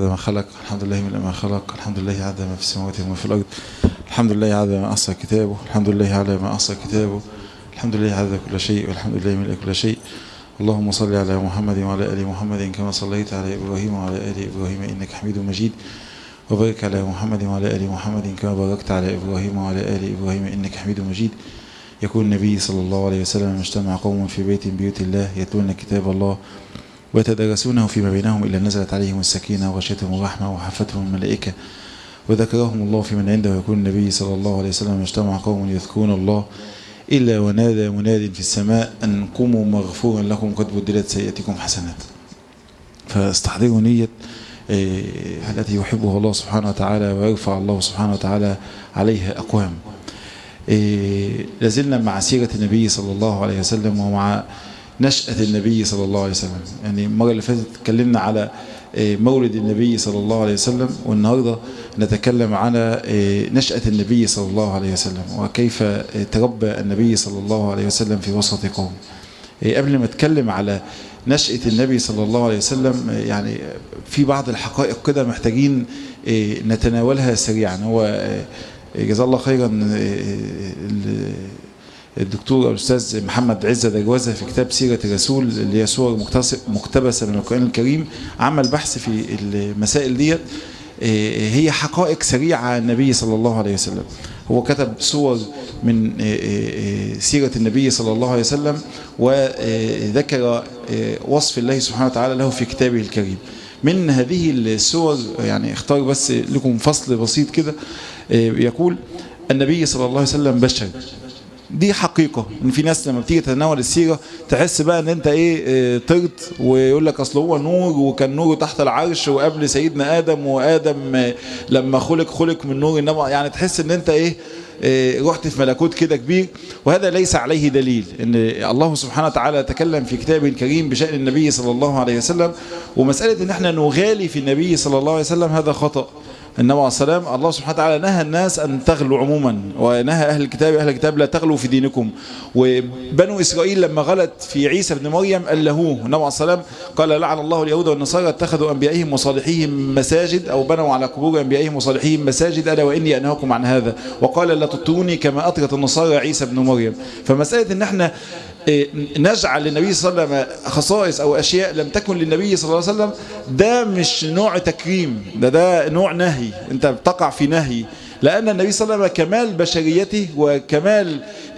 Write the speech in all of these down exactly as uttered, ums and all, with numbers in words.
عدد ما خلق، الحمد لله من ما خلق، الحمد لله عدد ما في السماوات وما في الأرض، الحمد لله عدد ما أحصى كتابه، الحمد لله على ما أحصى كتابه، الحمد لله عدد كل شيء، والحمد لله من كل شيء. اللهم صل على محمد وعلى آل محمد كما صليت على إبراهيم وعلى آل إبراهيم إنك حميد مجيد، وبارك على محمد وعلى آل محمد كما باركت على إبراهيم وعلى آل إبراهيم إنك حميد مجيد. يقول النبي صلى الله عليه وسلم: اجتمع قوم في بيت من بيوت الله يتلون كتاب الله ويتدارسونه فيما بينهم إلا نزلت عليهم السكينة وغشيتهم الرحمة وحفتهم الملائكة وذكرهم الله في من عنده. ويقول النبي صلى الله عليه وسلم: اجتمع قوم يذكرون الله إلا ونادى مناد في السماء أن قوموا مغفورا لكم قد بدلت سيئاتكم حسنات. فاستحضروا نية التي يحبها الله سبحانه وتعالى ويرفع الله سبحانه وتعالى عليها أقوام. لازلنا مع سيرة النبي صلى الله عليه وسلم ومع نشأة النبي صلى الله عليه وسلم. يعني المرة اللي فاتت تكلمنا على مولد النبي صلى الله عليه وسلم، والنهاردة نتكلم على نشأة النبي صلى الله عليه وسلم وكيف تربى النبي صلى الله عليه وسلم في وسط قوم. قبل ما اتكلم على نشأة النبي صلى الله عليه وسلم، يعني في بعض الحقائق كده محتاجين نتناولها سريعا. هو جزاه الله خيرا الدكتور الأستاذ محمد عزة دجوزة في كتاب سيرة الرسول اللي هي صور مقتبسة من القرآن الكريم عمل بحث في المسائل ديت. هي حقائق سريعة عن النبي صلى الله عليه وسلم. هو كتب صور من سيرة النبي صلى الله عليه وسلم وذكر وصف الله سبحانه وتعالى له في كتابه الكريم. من هذه الصور يعني اختار بس لكم فصل بسيط كده. يقول: النبي صلى الله عليه وسلم بشر. دي حقيقة ان في ناس لما بتيجي تتناول السيرة تحس بقى ان انت ايه طرت، ويقول لك اصل هو نور وكان نوره تحت العرش وقبل سيدنا ادم، وادم لما خلق خلق من نور النبي. يعني تحس ان انت ايه رحت في ملكوت كده كبير. وهذا ليس عليه دليل. ان الله سبحانه وتعالى تكلم في كتابه الكريم بشأن النبي صلى الله عليه وسلم، ومسألة ان احنا نغالي في النبي صلى الله عليه وسلم هذا خطأ. النبي عليه السلام الله سبحانه وتعالى نهى الناس أن تغلوا عموما، ونهى أهل الكتاب أهل الكتاب لا تغلوا في دينكم. وبنو إسرائيل لما غلت في عيسى بن مريم ألهوه. النبي عليه السلام قال: لعن الله اليهود والنصارى اتخذوا أنبيائهم وصالحيهم مساجد، أو بنوا على قبور أنبيائهم وصالحيهم مساجد، ألا وإني أنهاكم عن هذا. وقال: لا تطروني كما أطرت النصارى عيسى بن مريم. فمسألة إن احنا نجعل للنبي صلى الله عليه وسلم خصائص أو أشياء لم تكن للنبي صلى الله عليه وسلم، ده مش نوع تكريم، ده ده نوع نهي. انت بتقع في نهي، لأن النبي صلى الله عليه وسلم كمال بشريته وكمال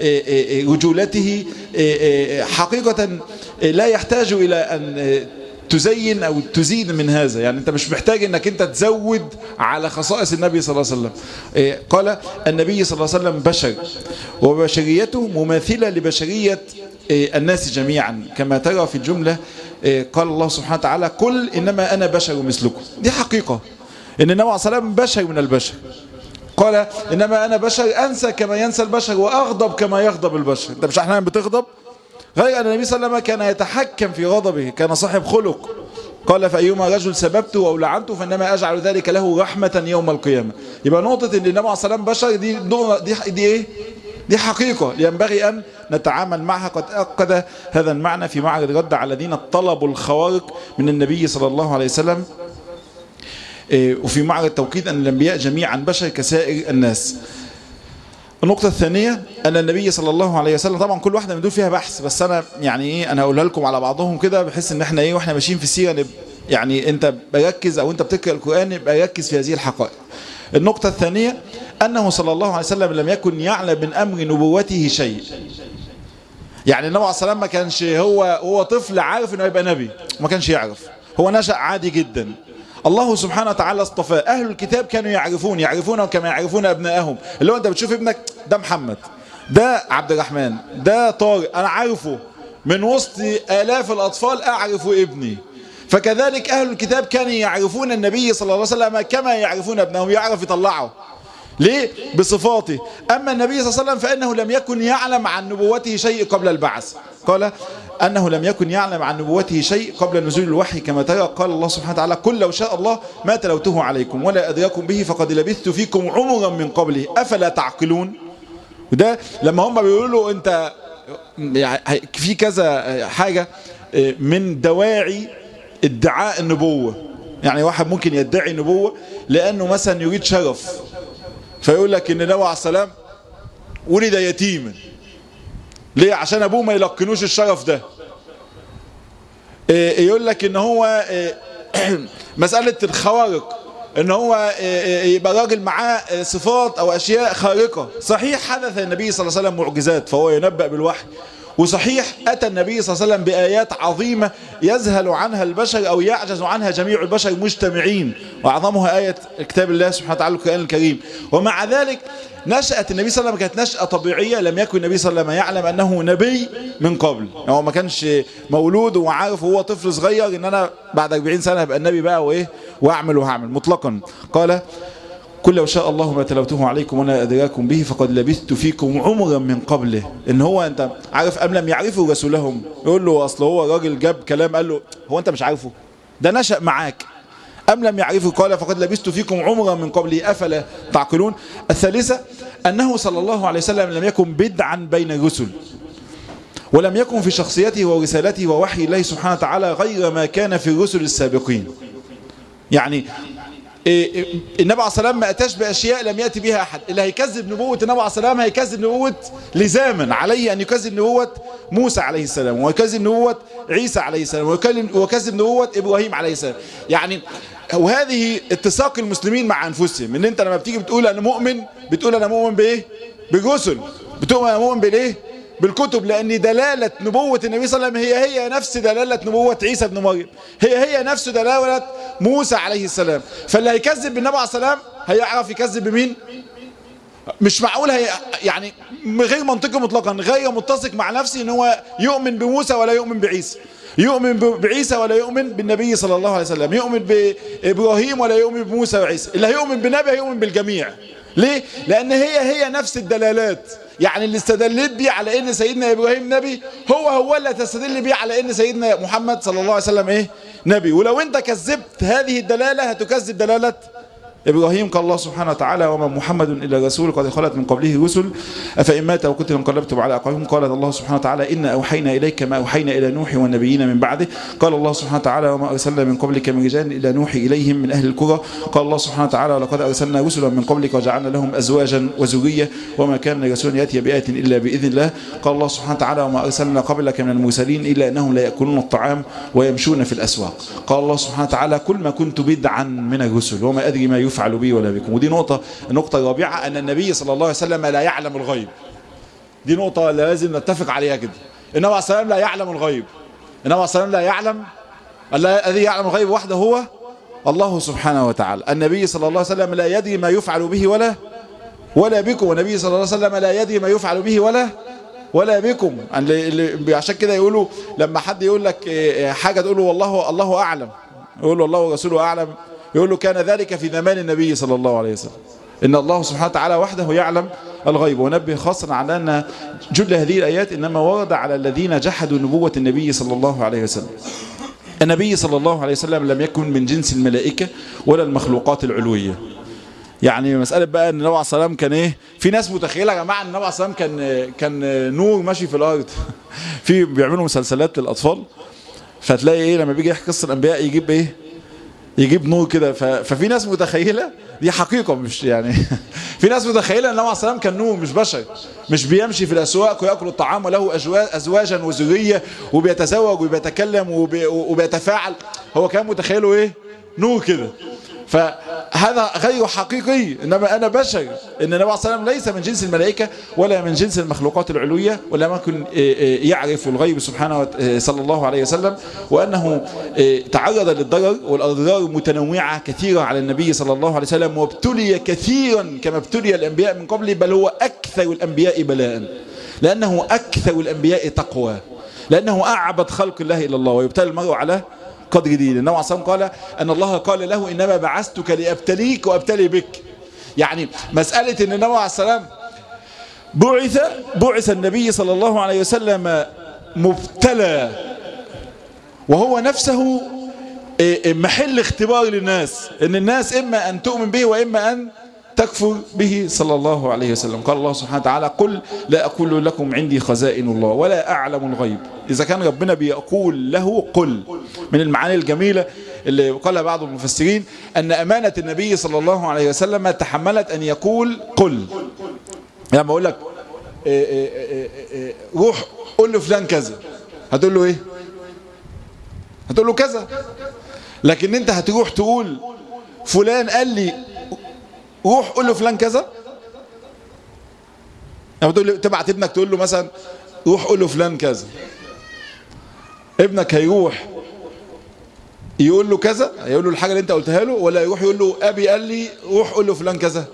رجولته حقيقة لا يحتاج إلى أن تزين أو تزيد من هذا. يعني أنت مش محتاج أنك أنت تزود على خصائص النبي صلى الله عليه وسلم. قال: النبي صلى الله عليه وسلم بشر، وبشريته مماثلة لبشرية الناس جميعا، كما ترى في الجملة قال الله سبحانه وتعالى: قل إنما أنا بشر مثلكم. دي حقيقة إن النبي عليه الصلاة والسلام بشر من البشر. قال: إنما أنا بشر أنسى كما ينسى البشر وأغضب كما يغضب البشر. أنت مش أحيانا بتغضب؟ غير أن النبي صلى الله عليه وسلم كان يتحكم في غضبه، كان صاحب خلق. قال: فأيما رجل سببته أو لعنته فإنما أجعل ذلك له رحمة يوم القيامة. يبقى نقطة إن النبي عليه الصلاة والسلام بشر دي دي دي إيه؟ دي حقيقة ينبغي أن نتعامل معها. قد أكد هذا المعنى في معرض رد على الذين طلبوا الخوارق من النبي صلى الله عليه وسلم، وفي معرض توكيد أن الأنبياء جميعا بشر كسائر الناس. النقطة الثانية أن النبي صلى الله عليه وسلم، طبعا كل واحدة من دول فيها بحث، بس أنا يعني إيه أنا هقولها لكم على بعضهم كده بحيث إن إحنا إيه وإحنا ماشيين في السيرة يعني أنت بركز أو أنت بتقرأ القرآن يبقى ركز في هذه الحقائق. النقطة الثانية أنه صلى الله عليه وسلم لم يكن يعلم من أمر نبوته شيء. يعني النبي عليه الصلاة والسلام ما كانش هو هو طفل عارف إنه يبقى نبي، ما كانش يعرف. هو نشأ عادي جدا. الله سبحانه وتعالى اصطفاه. أهل الكتاب كانوا يعرفون يعرفونه كما يعرفون أبنائهم. اللي هو أنت بتشوف ابنك ده محمد، ده عبد الرحمن، ده طارق، أنا عارفه من وسط آلاف الأطفال أعرف ابني. فكذلك أهل الكتاب كانوا يعرفون النبي صلى الله عليه وسلم كما يعرفون ابنهم، يعرف يطلعه ليه؟ بصفاته. أما النبي صلى الله عليه وسلم فإنه لم يكن يعلم عن نبوته شيء قبل البعث. قال أنه لم يكن يعلم عن نبوته شيء قبل نزول الوحي، كما ترى قال الله سبحانه وتعالى: قل لو شاء الله ما تلوته عليكم ولا أدراكم به فقد لبثت فيكم عمرا من قبله أفلا تعقلون. وده لما هم بيقولوا له أنت في كذا حاجة من دواعي ادعاء النبوة، يعني واحد ممكن يدعي نبوة لأنه مثلا يريد شرف، فيقول لك إن النبي عليه السلام ولد يتيما. ليه؟ عشان أبوه ما يلقنوش الشرف ده. يقول لك إن هو مسألة الخوارق، ان هو يبقى راجل معاه صفات او اشياء خارقة. صحيح حدث النبي صلى الله عليه وسلم معجزات فهو ينبأ بالوحي، وصحيح اتى النبي صلى الله عليه وسلم بايات عظيمة يذهل عنها البشر او يعجز عنها جميع البشر مجتمعين، واعظمها آية كتاب الله سبحانه وتعالى القرآن الكريم. ومع ذلك نشأت النبي صلى الله عليه وسلم كانت نشأة طبيعية، لم يكن النبي صلى الله عليه وسلم يعلم أنه نبي من قبل. يعني هو ما كانش مولود وعارف وهو طفل صغير إن أنا بعد أربعين سنة هبقى النبي بقى وإيه وأعمل وهعمل مطلقا. قال قل لو شاء الله ما تلوته عليكم ولا أدراكم به فقد لبثت فيكم عمرا من قبله. إن هو أنت عارف أم لم يعرفوا رسولهم، يقول له أصل هو راجل جاب كلام قال له هو أنت مش عارفه، ده نشأ معاك. أم لم يعرفوا قال فقد لبثت فيكم عمرا من قبله أفلا تعقلون. الثالثة أنه صلى الله عليه وسلم لم يكن بدعا بين الرسل، ولم يكن في شخصيته ورسالته ووحي الله سبحانه وتعالى غير ما كان في الرسل السابقين. يعني النبي عليه الصلاة والسلام ما أتاش بأشياء لم يأتي بها أحد. اللي هيكذب نبوة النبي عليه الصلاة والسلام هيكذب نبوة لزاما، عليه أن يكذب نبوة موسى عليه السلام، ويكذب نبوة عيسى عليه السلام، ويكذب نبوة إبراهيم عليه السلام. يعني وهذه اتساق المسلمين مع أنفسهم، إن أنت لما بتيجي بتقول أنا مؤمن بتقول أنا مؤمن بإيه؟ بالرسل. بتقول أنا مؤمن بالإيه؟ بالكتب، لأن دلالة نبوة النبي صلى الله عليه وسلم هي هي نفس دلالة نبوة عيسى بن مريم، هي هي نفس دلالة موسى عليه السلام. فاللي هيكذب بالنبي عليه السلام هيعرف يكذب بمين؟ مش معقول هي يعني غير منطقي مطلقا، غير متسق مع نفسه ان هو يؤمن بموسى ولا يؤمن بعيسى، يؤمن بعيسى ولا يؤمن بالنبي صلى الله عليه وسلم، يؤمن بإبراهيم ولا يؤمن بموسى وعيسى. اللي هيؤمن بنبي هيؤمن بالجميع. ليه؟ لأن هي هي نفس الدلالات. يعني اللي استدلت بيه على ان سيدنا ابراهيم نبي هو هو اللي تستدل بيه على ان سيدنا محمد صلى الله عليه وسلم ايه؟ نبي. ولو انت كذبت هذه الدلالة هتكذب دلالة إبراهيم. قال الله سبحانه وتعالى وما محمد إلا رسول قد خلت من قبله رسل أفإن مات أو قتل انقلبتم على أعقابكم. قال الله سبحانه وتعالى إنا أوحينا إليك ما أوحينا إلى نوح والنبيين من بعده. قال الله سبحانه وتعالى وما أرسلنا من قبلك من رجال إلا نوحي إليهم من أهل القرى. قال الله سبحانه وتعالى ولقد أرسلنا رسلا من قبلك وجعلنا لهم أزواجا وذرية وما كان لرسول يأتي بآية إلا بإذن الله. قال الله سبحانه وتعالى وما أرسلنا قبلك من المرسلين إلا أنهم لا يأكلون الطعام ويمشون في الأسواق. قال الله سبحانه وتعالى كل ما كنت بدعا من الرسل وما أدري ما يفعل بي ولا بكم. ودي نقطة النقطة الرابعة أن النبي صلى الله عليه وسلم لا يعلم الغيب. دي نقطة لازم نتفق عليها كده. النبي عليه الصلاة والسلام لا يعلم الغيب. النبي عليه الصلاة والسلام لا يعلم، الذي يعلم الغيب وحده هو الله سبحانه وتعالى. النبي صلى الله عليه وسلم لا يدري ما يفعل به ولا ولا بكم. والنبي صلى الله عليه وسلم لا يدري ما يفعل به ولا ولا بكم. عشان كده يقولوا لما حد يقول لك حاجة تقول له والله الله أعلم، يقول له الله ورسوله أعلم، يقول له كان ذلك في زمان النبي صلى الله عليه وسلم. إن الله سبحانه وتعالى وحده يعلم الغيب. ونبه خاصة على أن جل هذه الآيات إنما ورد على الذين جحدوا نبوة النبي صلى الله عليه وسلم. النبي صلى الله عليه وسلم لم يكن من جنس الملائكة ولا المخلوقات العلوية. يعني مسألة بقى ان النبي عليه الصلاة والسلام كان ايه، في ناس متخيلة يا جماعة ان النبي عليه الصلاة والسلام كان كان نور ماشي في الارض. في بيعملوا مسلسلات للاطفال فتلاقي ايه لما بيجي يحكي قصة الانبياء يجيب ايه، يجيب نور كده. ففي ناس متخيلة دي حقيقة مش يعني في ناس متخيلة ان النبي عليه الصلاة والسلام كان نور مش بشر، مش بيمشي في الاسواق ويأكل الطعام وله ازواجا وذرية وبيتزوج وبيتكلم وبيتفاعل. هو كان متخيله ايه، نور كده. فهذا غير حقيقي، انما انا بشر. ان النبي عليه الصلاه والسلام ليس من جنس الملائكه ولا من جنس المخلوقات العلويه، ولا يكن يعرف الغيب سبحانه صلى الله عليه وسلم، وانه تعرض للضرر والاضرار متنوعه كثيره على النبي صلى الله عليه وسلم، وابتلي كثيرا كما ابتلي الانبياء من قبله، بل هو اكثر الانبياء بلاء، لانه اكثر الانبياء تقوى، لانه اعبد خلق الله الى الله. ويبتلى المرء على قدر دين. النبي عليه الصلاة والسلام قال أن الله قال له إنما بعثتك لأبتليك وأبتلي بك. يعني مسألة أن النبي عليه الصلاة والسلام بعث بعث النبي صلى الله عليه وسلم مبتلى، وهو نفسه محل اختبار للناس، أن الناس إما أن تؤمن به وإما أن تكفر به صلى الله عليه وسلم. قال الله سبحانه وتعالى قل لا أقول لكم عندي خزائن الله ولا أعلم الغيب. إذا كان ربنا بيقول له قل، من المعاني الجميلة اللي قالها بعض المفسرين أن أمانة النبي صلى الله عليه وسلم تحملت أن يقول قل. لما أقول لك إيه إيه إيه إيه روح قل له فلان كذا، هتقول له إيه؟ هتقول له كذا. لكن أنت هتروح تقول فلان قال لي روح قل له فلان كذا. لما تقول تبعت ابنك تقول له مثلا روح قل له فلان كذا، ابنك هيروح يقول له كذا، هيقول له الحاجة اللي انت قلتها له، ولا يروح يقول له ابي قال لي روح قل له فلان كذا؟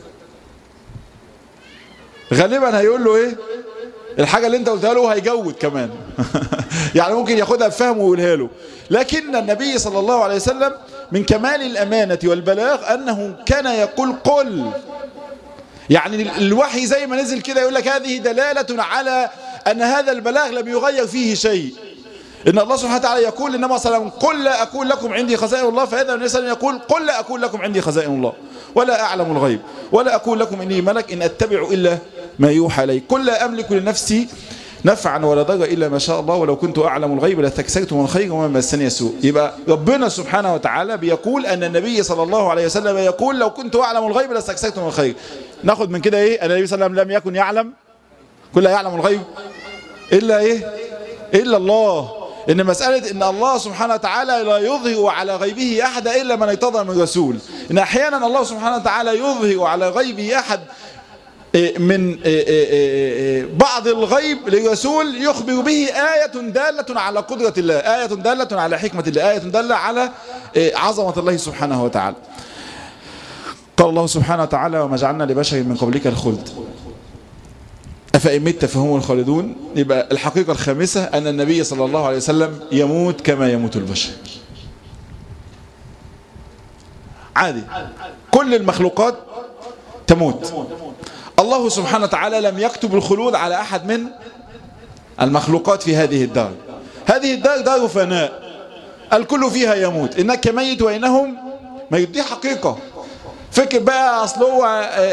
غالبا هيقول له ايه؟ الحاجة اللي انت قلتها له، هيجود كمان يعني ممكن ياخدها بفهم ويقولها له. لكن النبي صلى الله عليه وسلم من كمال الأمانة والبلاغ أنه كان يقول قل. يعني الوحي زي ما نزل كده يقول لك هذه دلالة على أن هذا البلاغ لم يغير فيه شيء. إن الله سبحانه وتعالى يقول للنبي صلى الله عليه وسلم قل لا أقول لكم عندي خزائن الله، فهذا النبي صلى الله عليه وسلم يقول قل لا أقول لكم عندي خزائن الله ولا أعلم الغيب ولا أقول لكم إني ملك إن أتبع إلا ما يوحى إلي، قل لا أملك لنفسي نفعا ولا ضرا إلا ما شاء الله ولو كنت أعلم الغيب لاستكثرت من الخير وما مسني السوء. يبقى ربنا سبحانه وتعالى بيقول أن النبي صلى الله عليه وسلم يقول لو كنت أعلم الغيب لاستكثرت من الخير. ناخد من كده إيه؟ النبي صلى الله عليه وسلم لم يكن يعلم، كل يعلم الغيب إلا إيه؟ إلا الله. إن مسألة إن الله سبحانه وتعالى لا يظهر على غيبه أحد إلا من ارتضى من رسول. إن أحيانا الله سبحانه وتعالى يظهر على غيبه أحد من بعض الغيب لرسول يخبر به آية دالة على قدرة الله، آية دالة على حكمة الله، آية دالة على عظمة الله سبحانه وتعالى. قال الله سبحانه وتعالى وما جعلنا لبشر من قبلك الخلد أفإن مت فهم الخالدون. يبقى الحقيقة الخامسة أن النبي صلى الله عليه وسلم يموت كما يموت البشر عادي، كل المخلوقات تموت. الله سبحانه وتعالى لم يكتب الخلود على أحد من المخلوقات في هذه الدار. هذه الدار دار فناء، الكل فيها يموت، إنك ميت وإنهم ميت. دي حقيقة. فكر بقى أصله هو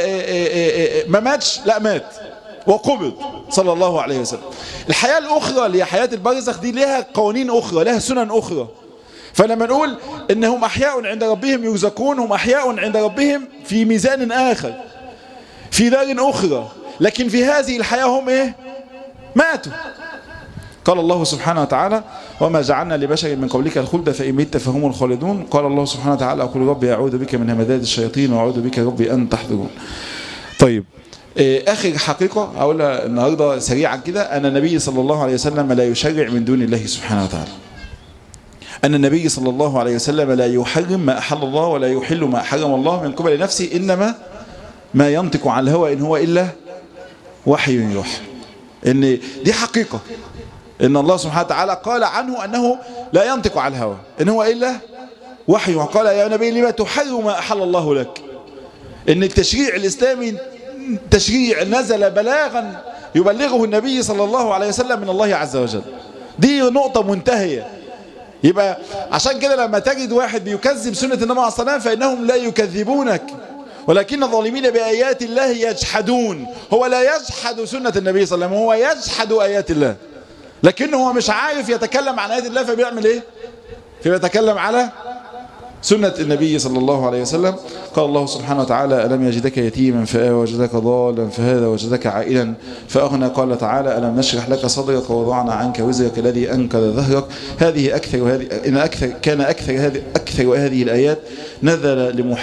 ما ماتش، لا مات وقبض صلى الله عليه وسلم. الحياة الأخرى اللي هي حياة البرزخ دي لها قوانين أخرى، لها سنن أخرى. فلما نقول إنهم أحياء عند ربهم يرزقون، هم أحياء عند ربهم في ميزان آخر في دار أخرى، لكن في هذه الحياة هم إيه؟ ماتوا. قال الله سبحانه وتعالى وما جعلنا لبشر من قبلك الخلد فإن مت فهم الخالدون. قال الله سبحانه وتعالى أقول ربي أعوذ بك من همذات الشياطين وأعوذ بك ربي أن تحضرون. طيب آخر حقيقة أقولها النهاردة سريعا كده، أن النبي صلى الله عليه وسلم لا يشرع من دون الله سبحانه وتعالى. أن النبي صلى الله عليه وسلم لا يحرم ما أحل الله ولا يحل ما حرم الله من قبل نفسه، إنما ما ينطق عن الهوى إن هو إلا وحي يوحى. إن دي حقيقة، إن الله سبحانه وتعالى قال عنه أنه لا ينطق عن الهوى إن هو إلا وحي. وقال يا نبي لما تحرم ما أحل الله لك. إن التشريع الإسلامي تشريع نزل بلاغا يبلغه النبي صلى الله عليه وسلم من الله عز وجل. دي نقطة منتهية. يبقى عشان كده لما تجد واحد بيكذب سنة النبي عليه الصلاة والسلام فإنهم لا يكذبونك ولكن الظالمين بآيات الله يجحدون. هو لا يجحد سنة النبي صلى الله عليه وسلم، هو يجحد آيات الله، لكنه هو مش عارف يتكلم عن آيات الله فبيعمل ايه؟ فبيتكلم على سنة النبي صلى الله عليه وسلم. قال الله سبحانه وتعالى ألم يجدك يتيما فآوى وجدك ضالا فهذا وجدك عائلا فأغنى. قال تعالى ألم نشرح لك صدرك ووضعنا عنك وزرك الذي أنقذ ظهرك. هذه أكثر وهذه إن أكثر كان أكثر هذه أكثر وهذه الآيات نزل لمح...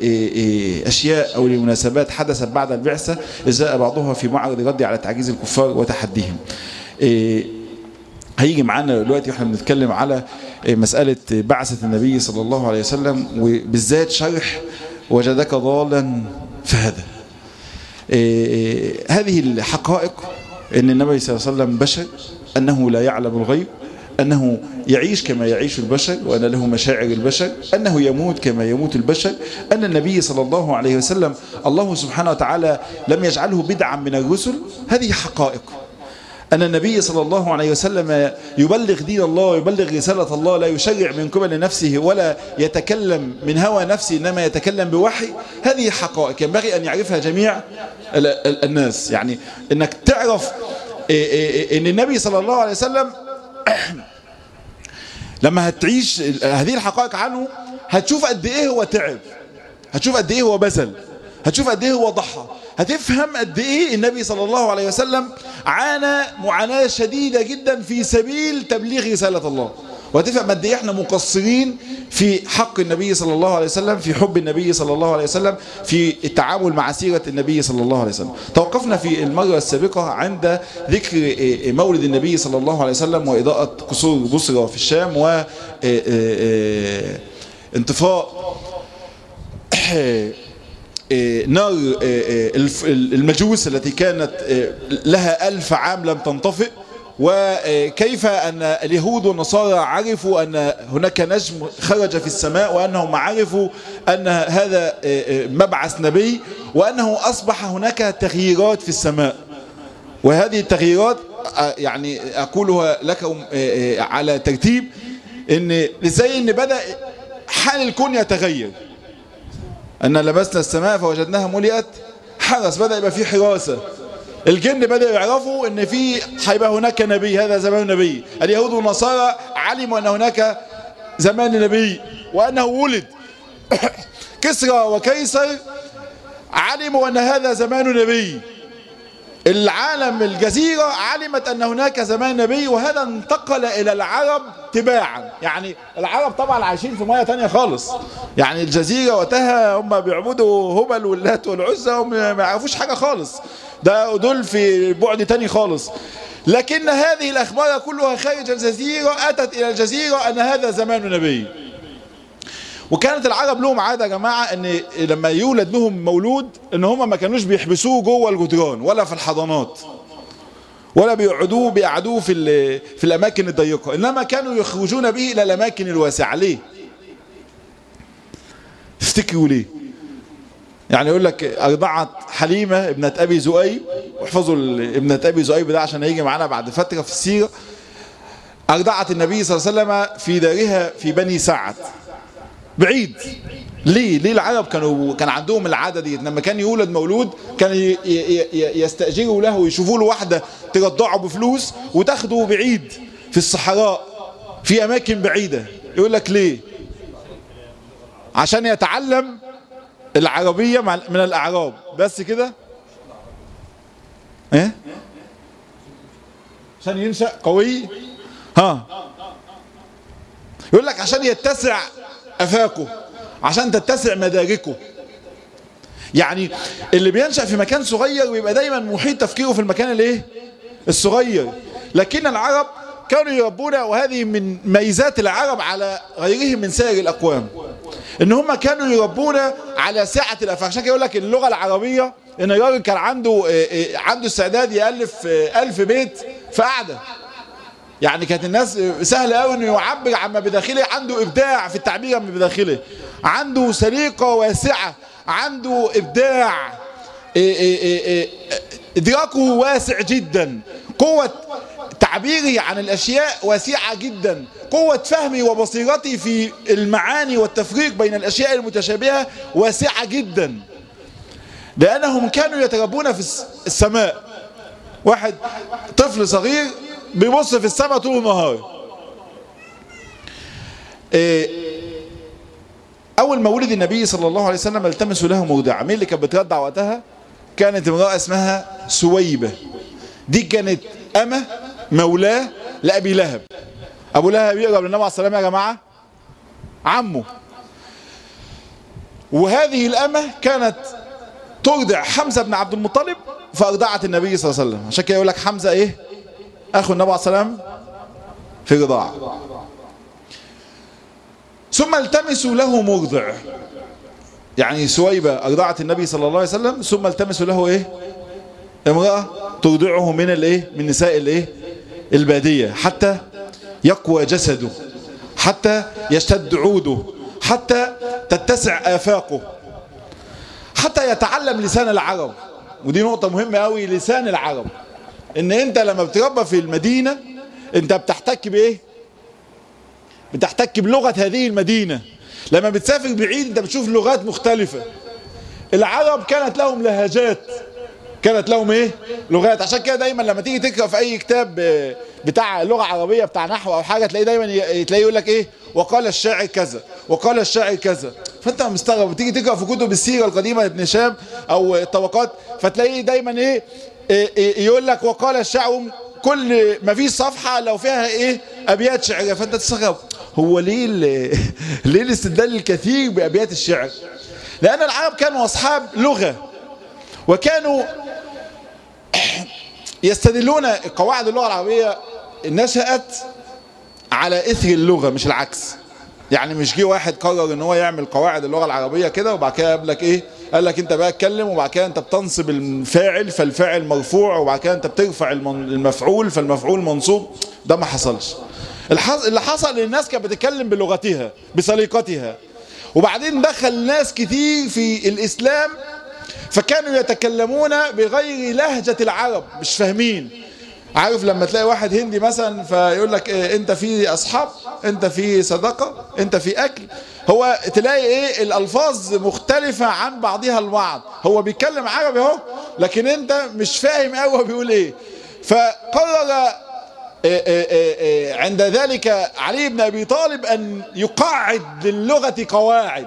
لأشياء أو لمناسبات حدثت بعد البعثة، جاء بعضها في معرض الرد على تعجيز الكفار وتحديهم. هيجي معانا دلوقتي واحنا بنتكلم على مسألة بعثة النبي صلى الله عليه وسلم، وبالذات شرح وجدك ضالا فهدى. هذه الحقائق ان النبي صلى الله عليه وسلم بشر، انه لا يعلم الغيب، انه يعيش كما يعيش البشر، وان له مشاعر البشر، انه يموت كما يموت البشر، ان النبي صلى الله عليه وسلم الله سبحانه وتعالى لم يجعله بدعا من الرسل. هذه حقائق. أن النبي صلى الله عليه وسلم يبلغ دين الله ويبلغ رسالة الله، لا يشرع من قبل نفسه ولا يتكلم من هوى نفسه، إنما يتكلم بوحي. هذه حقائق ينبغي أن يعرفها جميع الناس. يعني أنك تعرف أن النبي صلى الله عليه وسلم لما هتعيش هذه الحقائق عنه هتشوف قد ايه هو تعب، هتشوف قد ايه هو بذل، هتشوف قد ايه هو ضحى، هتفهم قد ايه النبي صلى الله عليه وسلم عانى معاناة شديدة جدا في سبيل تبليغ رسالة الله، وهتفهم قد ايه احنا مقصرين في حق النبي صلى الله عليه وسلم، في حب النبي صلى الله عليه وسلم، في التعامل مع سيرة النبي صلى الله عليه وسلم. توقفنا في المرة السابقة عند ذكر مولد النبي صلى الله عليه وسلم وإضاءة قصور بصرى في الشام وانطفاء نار المجوس التي كانت لها ألف عام لم تنطفئ، وكيف أن اليهود والنصارى عرفوا أن هناك نجم خرج في السماء، وأنهم عرفوا أن هذا مبعث نبي، وأنه أصبح هناك تغييرات في السماء. وهذه التغييرات يعني أقولها لكم على ترتيب، إن زي إن بدأ حال الكون يتغير، أن لمسنا السماء فوجدناها ملئت حرس، بدأ يبقى في حراسة. الجن بدأوا يعرفوا ان في هيبقى هناك نبي، هذا زمان نبي. اليهود والنصارى علموا ان هناك زمان نبي وانه ولد. كسرى وكيسر علموا ان هذا زمان نبي. العالم الجزيرة علمت ان هناك زمان نبي، وهذا انتقل الى العرب تباعا. يعني العرب طبعا عايشين في مياه تانية خالص، يعني الجزيرة وقتها هم بيعبدوا هبل واللات والعزى، هم ما يعرفوش حاجة خالص، ده دول في بعد تاني خالص. لكن هذه الأخبار كلها خارج الجزيرة أتت إلى الجزيرة أن هذا زمان نبي. وكانت العرب لهم عادة يا جماعة أن لما يولد لهم مولود أن هم ما كانوش بيحبسوه جوه الجدران ولا في الحضانات ولا بيقعدوه بيقعدوه في في الأماكن الضيقة، إنما كانوا يخرجون به إلى الأماكن الواسعة. ليه؟ تفتكروا ليه؟ يعني يقول لك أرضعت حليمة ابنة أبي زؤيب، واحفظوا ابنة أبي زؤيب ده عشان هيجي معانا بعد فترة في السيرة. أرضعت النبي صلى الله عليه وسلم في دارها في بني سعد، بعيد. ليه؟ ليه العرب كانوا كان عندهم العادة دي؟ لما كان يولد مولود كان يستأجروا له ويشوفوا له واحدة ترضعه بفلوس وتاخده بعيد في الصحراء في أماكن بعيدة. يقول لك ليه؟ عشان يتعلم العربية من الأعراب بس كده. ايه؟ عشان ينشأ قوي. ها، يقول لك عشان يتسع أفاقه، عشان تتسع مداركه. يعني اللي بينشأ في مكان صغير بيبقى دايما محيط تفكيره في المكان الايه؟ الصغير. لكن العرب كانوا يربون، وهذه من ميزات العرب على غيرهم من سائر الأقوام، ان هم كانوا يربون على سعة الافاق. عشان كده يقول لك اللغة العربية ان الراجل كان عنده عنده استعداد يألف ألف بيت في قعدة. يعني كانت الناس سهل قوي انه يعبر عما بداخله، عنده ابداع في التعبير عما بداخله، عنده سليقة واسعة، عنده ابداع، ادراكه واسع جدا، قوة تعبيري عن الاشياء واسعة جدا، قوة فهمي وبصيرتي في المعاني والتفريق بين الاشياء المتشابهة واسعة جدا، لانهم كانوا يتربون في السماء. واحد طفل صغير بيبص في السماء طول النهار. اول ما ولد النبي صلى الله عليه وسلم التمسوا له مرضعة. مين اللي كانت بترضع وقتها؟ كانت امرأة اسمها سويبة. دي كانت أمة مولاه لأبي لهب. أبو لهب يقرب للنبي عليه الصلاة والسلام يا جماعة، عمه. وهذه الأمة كانت ترضع حمزة بن عبد المطلب، فأرضعت النبي صلى الله عليه وسلم. عشان كده يقول لك حمزة إيه؟ أخو النبي عليه الصلاة والسلام في رضاعة. ثم التمسوا له مرضع. يعني سويبة أرضعت النبي صلى الله عليه وسلم، ثم التمسوا له إيه؟ امرأة ترضعه من الايه؟ من نساء الايه؟ البادية، حتى يقوى جسده، حتى يشتد عوده، حتى تتسع آفاقه، حتى يتعلم لسان العرب. ودي نقطة مهمة قوي، لسان العرب. ان انت لما بتربى في المدينة انت بتحتك بايه؟ بتحتك بلغة هذه المدينة. لما بتسافر بعيد انت بتشوف لغات مختلفة. العرب كانت لهم لهجات كانت لهم ايه لغات. عشان كده دايما لما تيجي تقرا في اي كتاب بتاع لغه عربيه بتاع نحو او حاجه تلاقي دايما تلاقي يقول لك ايه وقال الشاعر كذا وقال الشاعر كذا. فانت مستغرب بتيجي تقرا في كتب السيره القديمه ابن هشام او الطبقات فتلاقيه دايما ايه, إيه يقول لك وقال الشاعر كل ما فيش صفحه لو فيها ايه ابيات شعريه. فانت تستغرب هو ليه ليه الاستدلال الكثير بابيات الشعر؟ لان العرب كانوا اصحاب لغه وكانوا يستدلون. قواعد اللغة العربية نشأت على إثر اللغة مش العكس. يعني مش جه واحد قرر ان هو يعمل قواعد اللغة العربية كده وبعد كده قال لك ايه قال لك انت بقى اتكلم وبعد كده انت بتنصب الفاعل فالفاعل مرفوع وبعد كده انت بترفع المفعول فالمفعول منصوب. ده ما حصلش. اللي حصل ان الناس كانت بتتكلم بلغتها بسليقتها وبعدين دخل ناس كتير في الإسلام فكانوا يتكلمون بغير لهجة العرب مش فاهمين. عارف لما تلاقي واحد هندي مثلا فيقول لك إيه انت في اصحاب انت في صداقة انت في اكل. هو تلاقي ايه الالفاظ مختلفة عن بعضها البعض. هو بيتكلم عربي اهو لكن انت مش فاهم قوي هو بيقول ايه. فقرر إيه إيه إيه عند ذلك علي بن ابي طالب ان يقعد للغة قواعد.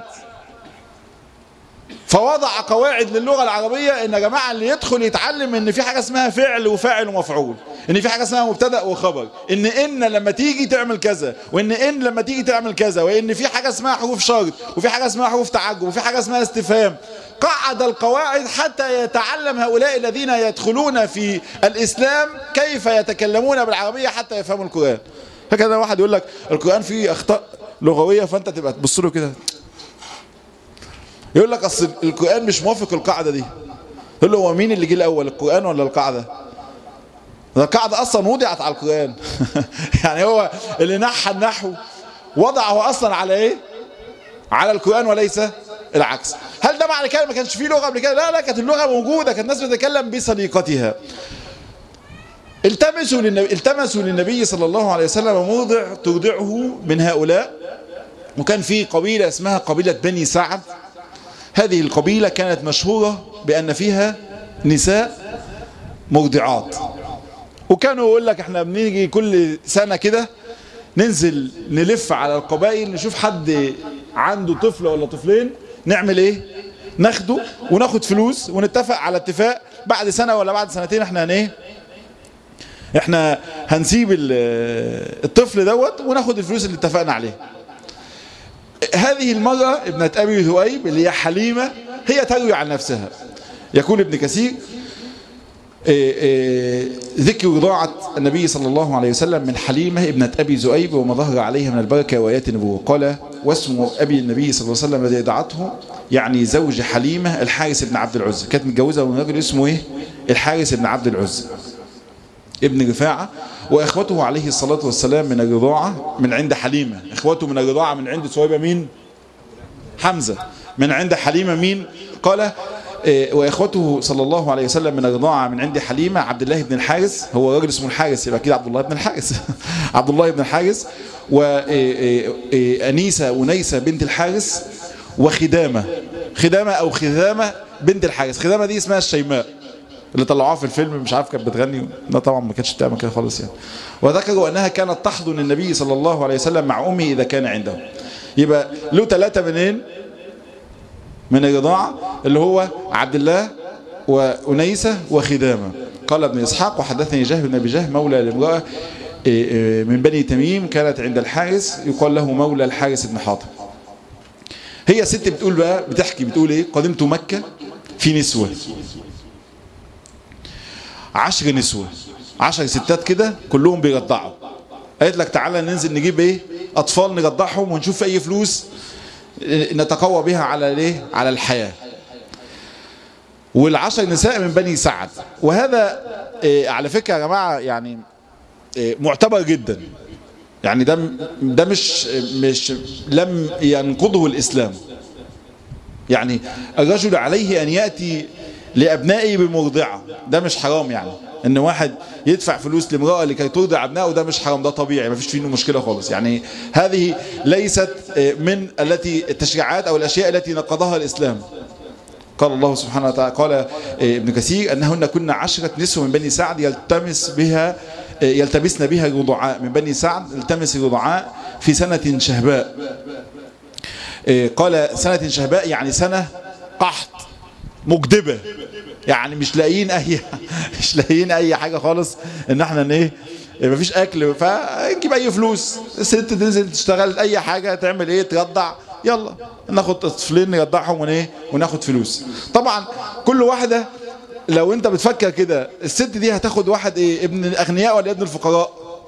فوضع قواعد للغة العربية ان يا جماعة اللي يدخل يتعلم ان في حاجة اسمها فعل وفاعل ومفعول، ان في حاجة اسمها مبتدأ وخبر، ان ان لما تيجي تعمل كذا وان ان لما تيجي تعمل كذا، وان في حاجة اسمها حروف شرط وفي حاجة اسمها حروف تعجب وفي حاجة اسمها استفهام. قعد القواعد حتى يتعلم هؤلاء الذين يدخلون في الإسلام كيف يتكلمون بالعربية حتى يفهموا القرآن. هكذا واحد يقول لك القرآن فيه أخطاء لغوية فأنت تبقى تبص له كده يقول لك اصل القرآن مش موافق القاعدة دي. يقول له هو مين اللي جه الاول القرآن ولا القاعدة؟ القاعدة اصلا وضعت على القرآن. يعني هو اللي نحى النحو وضعه اصلا على ايه؟ على القرآن وليس العكس. هل ده معنى كده ما كانش فيه لغة قبل كده؟ لا لا كانت اللغة موجودة، كانت الناس بتتكلم بسليقتها. التمسوا للنبي التمسوا للنبي صلى الله عليه وسلم موضع تودعه من هؤلاء. وكان في قبيلة اسمها قبيلة بني سعد. هذه القبيلة كانت مشهورة بأن فيها نساء مرضعات. وكانوا يقول لك احنا بنيجي كل سنة كده ننزل نلف على القبائل نشوف حد عنده طفل ولا طفلين نعمل ايه؟ ناخده وناخد فلوس ونتفق على اتفاق بعد سنة ولا بعد سنتين احنا هن ايه؟ احنا هنسيب الطفل دوت وناخد الفلوس اللي اتفقنا عليه. هذه المرة ابنة أبي ذؤيب اللي هي حليمة هي تروي عن نفسها. يقول ابن كثير ذكر رضاعة النبي صلى الله عليه وسلم من حليمة ابنة أبي ذؤيب وما ظهر عليها من البركة وآيات النبوة. قال واسم أبي النبي صلى الله عليه وسلم الذي رضعته يعني زوج حليمة الحارث بن عبد العزى. كانت متجوزة من رجل اسمه ايه؟ الحارث بن عبد العزى ابن رفاعة. واخوته عليه الصلاة والسلام من الرضاعة من عند حليمة. اخوته من الرضاعة من عند سويبة مين؟ حمزة. من عند حليمة مين؟ قال إيه واخوته صلى الله عليه وسلم من الرضاعة من عند حليمة عبد الله بن الحارث. هو راجل اسمه الحارث يبقى كده عبد الله بن الحارث. عبد الله بن الحارث وأنيسة ونيسة بنت الحارث وخدامة خدامة او خذامة بنت الحارث. خدامة دي اسمها الشيماء اللي طلعوها في الفيلم مش عارف كانت بتغني. لا طبعا ما كانتش بتعمل كده خالص يعني. وذكروا انها كانت تحضن النبي صلى الله عليه وسلم مع امه اذا كان عنده. يبقى له ثلاثه منين؟ من الرضاعه اللي هو عبد الله وانيسه وخدامه. قال ابن اسحاق وحدثني جهل بن ابي جهل مولى لامراه من بني تميم كانت عند الحارث يقال له مولى الحارث بن حاطب. هي ست بتقول بقى بتحكي بتقول ايه؟ قدمت مكه في نسوه عشر نسوة عشر ستات كده كلهم بيرضعوا. قالت لك تعالى ننزل نجيب ايه اطفال نرضعهم ونشوف اي فلوس نتقوى بها على الايه على الحياة. والعشر نساء من بني سعد. وهذا إيه على فكرة يا جماعة يعني إيه معتبر جدا. يعني ده ده مش مش لم ينقضه الإسلام. يعني الرجل عليه أن يأتي لأبنائي بمرضعة ده مش حرام. يعني ان واحد يدفع فلوس لامرأة لكي ترضع ابنائه ده مش حرام، ده طبيعي ما فيش فيه مشكلة خالص. يعني هذه ليست من التي التشريعات او الاشياء التي نقضها الاسلام. قال الله سبحانه وتعالى، قال ابن كثير أنهن كنا عشرة نسوة من بني سعد يلتمس بها يلتمسن بها الرضعاء، من بني سعد التمس الرضعاء في سنة شهباء. قال سنة شهباء يعني سنة قحط مجدبة، يعني مش لاقيين اي مش لاقيين اي حاجة خالص ان احنا ايه، مفيش اكل، فنجيب اي فلوس، الست تنزل تشتغل اي حاجة، تعمل ايه، ترضع، يلا ناخد طفلين نرضعهم ونايه وناخد فلوس. طبعا كل واحدة لو انت بتفكر كده، الست دي هتاخد واحد ايه، ابن الاغنياء ولا ابن الفقراء؟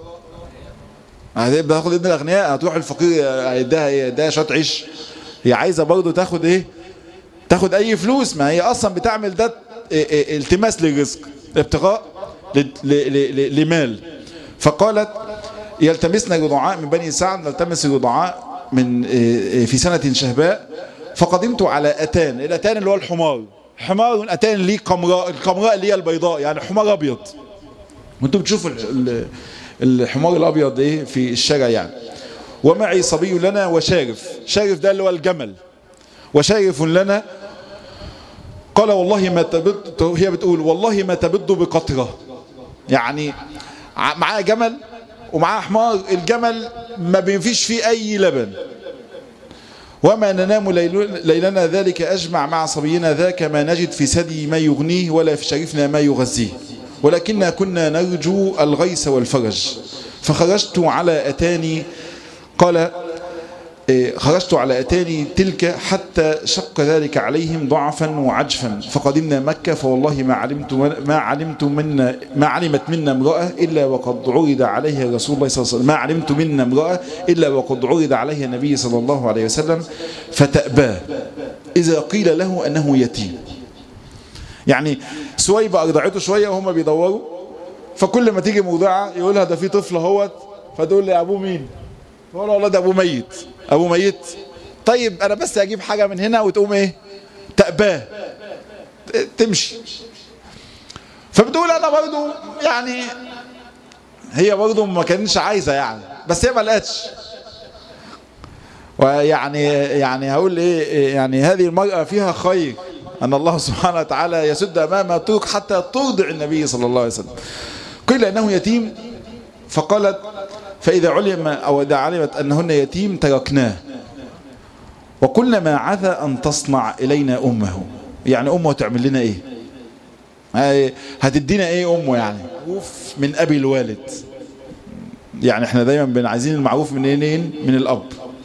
هتاخد ابن الاغنياء، هتروح الفقير هيديها ايه، ده شويه عيش؟ هي عايزه برضه تاخد ايه، تاخد اي فلوس، ما هي اصلا بتعمل ده إيه إيه التماس للرزق، ابتغاء لمال. فقالت يلتمسن الرضعاء من بني سعد، نلتمس الرضعاء من في سنة شهباء. فقدمت على أتان، الأتان اللي هو الحمار، حمار أتان ليه قمراء، القمراء اللي هي البيضاء، يعني حمار أبيض، وانتم بتشوفوا الحمار الأبيض ايه في الشارع يعني. ومعي صبي لنا وشارف، شارف ده اللي هو الجمل، وشارف لنا. قال والله ما تبد، هي بتقول والله ما تبد بقطرة، يعني معاه جمل ومعاه حمار، الجمل ما بينفيش فيه أي لبن. وما ننام ليلنا ذلك أجمع مع صبينا ذاك، ما نجد في ثدي ما يغنيه ولا في شريفنا ما يغذيه، ولكننا كنا نرجو الغيث والفرج. فخرجت على أتاني، قال خرجت على أتاني تلك حتى شق ذلك عليهم ضعفا وعجفا. فقدمنا مكة، فوالله ما علمت ما علمت منا ما علمت منا امرأة إلا وقد عرض عليها رسول الله صلى الله عليه وسلم، ما علمت منا امرأة إلا وقد عرض عليها النبي صلى الله عليه وسلم فتأباه إذا قيل له أنه يتيم. يعني سويبة أرضعته شوية وهم بيدوروا، فكل ما تيجي مرضعة يقولها ده في طفل اهوت، فتقول لي أبوه مين؟ تقول والله ده أبوه ميت. أبوه ميت؟ طيب أنا بس أجيب حاجة من هنا، وتقوم إيه؟ تأباه، تمشي. فبتقول أنا برضو يعني هي برضو ما كانتش عايزة يعني، بس هي ما لقتش. ويعني يعني هقول إيه، يعني هذه المرأة فيها خير، أن الله سبحانه وتعالى يسد أمامها طرق حتى ترضع النبي صلى الله عليه وسلم. قيل أنه يتيم، فقالت فإذا علم أو إذا علمت أنهن يتيم تركناه، وقلنا ما عثى أن تصنع إلينا أمه، يعني أمه تعمل لنا إيه، هتدينا إيه أمه، يعني معروف من أبي الوالد، يعني إحنا دايما بنعايزين المعروف منين؟ من الأب.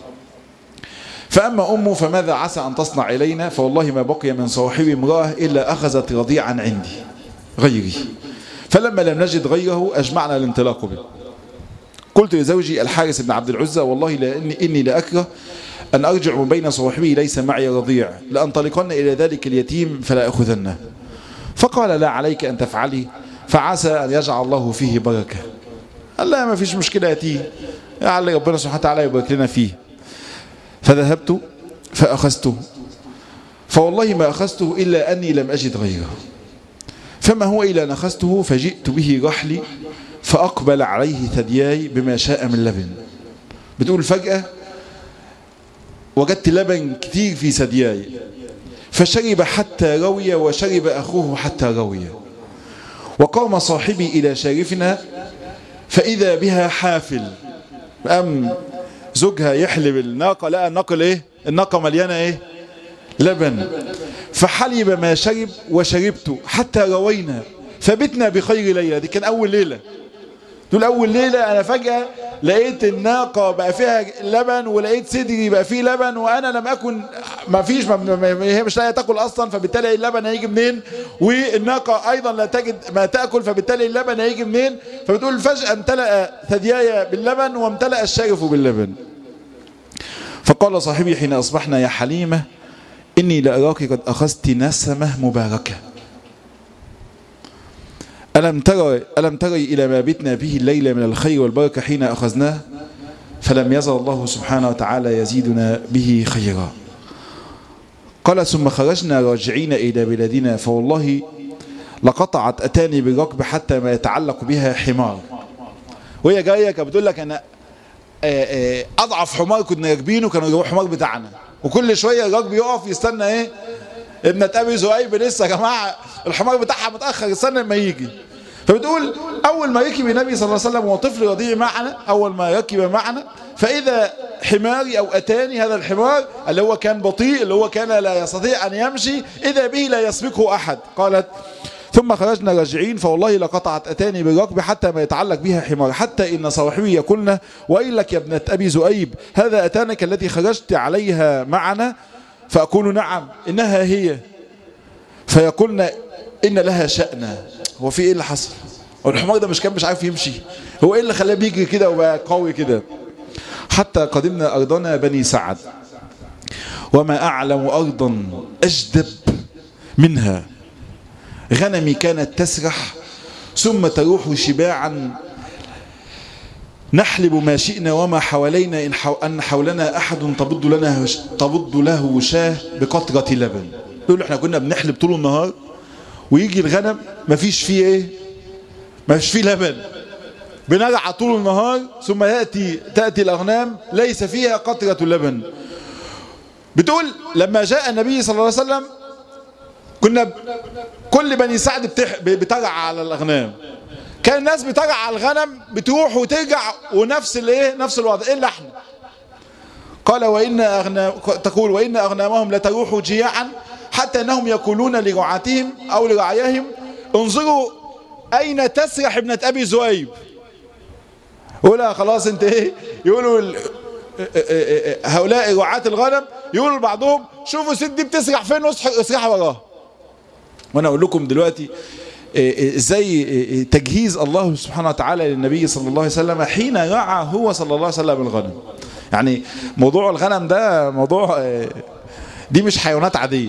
فأما أمه فماذا عسى أن تصنع إلينا، فوالله ما بقي من صاحبي امرأة إلا أخذت رضيعا عندي غيري، فلما لم نجد غيره أجمعنا الانطلاق به. قلت لزوجي الحارث بن عبد العزى والله لأني إني لأكره أن أرجع من بين صواحبي ليس معي رضيع، لأنطلقن إلى ذلك اليتيم فلا أخذنه. فقال لا عليك أن تفعلي، فعسى أن يجعل الله فيه بركة. قال لا ما فيش مشكلة، يتيم لعل ربنا سبحانه وتعالى يبارك لنا فيه. فذهبت فأخذته، فوالله ما أخذته إلا أني لم أجد غيره، فما هو إلا أن أخذته فجئت به رحلي فأقبل عليه ثدياي بما شاء من لبن. بتقول فجأة وجدت لبن كثير في ثدياي، فشرب حتى روي وشرب أخوه حتى روي. وقام صاحبي إلى شارفنا فإذا بها حافل، أم زوجها يحلب الناقة، لقى الناقة ايه؟ الناقة مليانة ايه؟ لبن. فحلب ما شرب وشربت حتى روينا فبتنا بخير ليلة. دي كان أول ليلة، دول أول ليلة. أنا فجأة لقيت الناقة بقى فيها لبن، ولقيت صدري بقى فيه لبن، وأنا لم أكن ما فيش ما هي مش لاقية تاكل أصلا، فبالتالي اللبن هيجي منين؟ والناقة أيضا لا تجد ما تأكل، فبالتالي اللبن هيجي منين؟ فبتقول فجأة امتلأ ثدياي باللبن وامتلأ الشارف باللبن. فقال صاحبي حين أصبحنا يا حليمة إني لأراك قد أخذت نسمة مباركة، ألم ترى ألم تري إلى ما بتنا به الليلة من الخير والبركة حين أخذناه، فلم يزل الله سبحانه وتعالى يزيدنا به خيرا. قال ثم خرجنا راجعين إلى بلادنا، فوالله لقطعت أتاني بالركب حتى ما يتعلق بها حمار. وهي جاية كانت بتقول لك أنا أضعف حمار كنا راكبينه كان الحمار بتاعنا، وكل شوية الراكب يقف يستنى إيه ابنة ابي ذؤيب لسه يا جماعه الحمار بتاعها متاخر، استنى لما يجي. فبتقول اول ما ركب النبي صلى الله عليه وسلم وطفل رضيع معنا، اول ما ركب معنا فاذا حماري او اتاني، هذا الحمار اللي هو كان بطيء، اللي هو كان لا يستطيع ان يمشي، اذا به لا يسبقه احد. قالت ثم خرجنا راجعين فوالله لقطعت اتاني بالركب حتى ما يتعلق بها حمار، حتى ان صواحبي يقولن ويلك يا ابنة ابي ذؤيب هذا اتانك التي خرجت عليها معنا؟ فاقول نعم انها هي. فيقولن ان لها شأنا. هو في ايه اللي حصل؟ هو الحمار ده مش كان مش عارف يمشي؟ هو ايه اللي خلاه بيجري كده وبقى قوي كده؟ حتى قدمنا ارضنا بني سعد وما اعلم ارضا اجدب منها، غنمي كانت تسرح ثم تروح شباعا نحلب ما شئنا وما حوالينا إن, حو... أن حولنا أحد تبض لنا تبض له شاه بقطرة لبن. يقول احنا كنا بنحلب طول النهار ويجي الغنم ما فيش فيه ايه؟ ما فيش فيه لبن، بنرعى طول النهار ثم يأتي تأتي الأغنام ليس فيها قطرة لبن. بتقول لما جاء النبي صلى الله عليه وسلم كنا كل بني سعد بتح... بترعى على الأغنام، كان الناس بترعى على الغنم بتروح وترجع ونفس الايه نفس الوضع الا احنا. قال وان أغنام تقول وان اغنامهم لتروح جياعا حتى انهم يقولون لرعاتهم او لرعاياهم انظروا اين تسرح ابنة ابي ذؤيب. يقولها خلاص انت ايه، يقولوا هؤلاء رعاة الغنم يقولوا لبعضهم شوفوا ست دي بتسرح فين واسرحوا وراها. وانا اقول لكم دلوقتي ازاي تجهيز الله سبحانه وتعالى للنبي صلى الله عليه وسلم حين رعى هو صلى الله عليه وسلم الغنم. يعني موضوع الغنم ده موضوع، دي مش حيوانات عادية.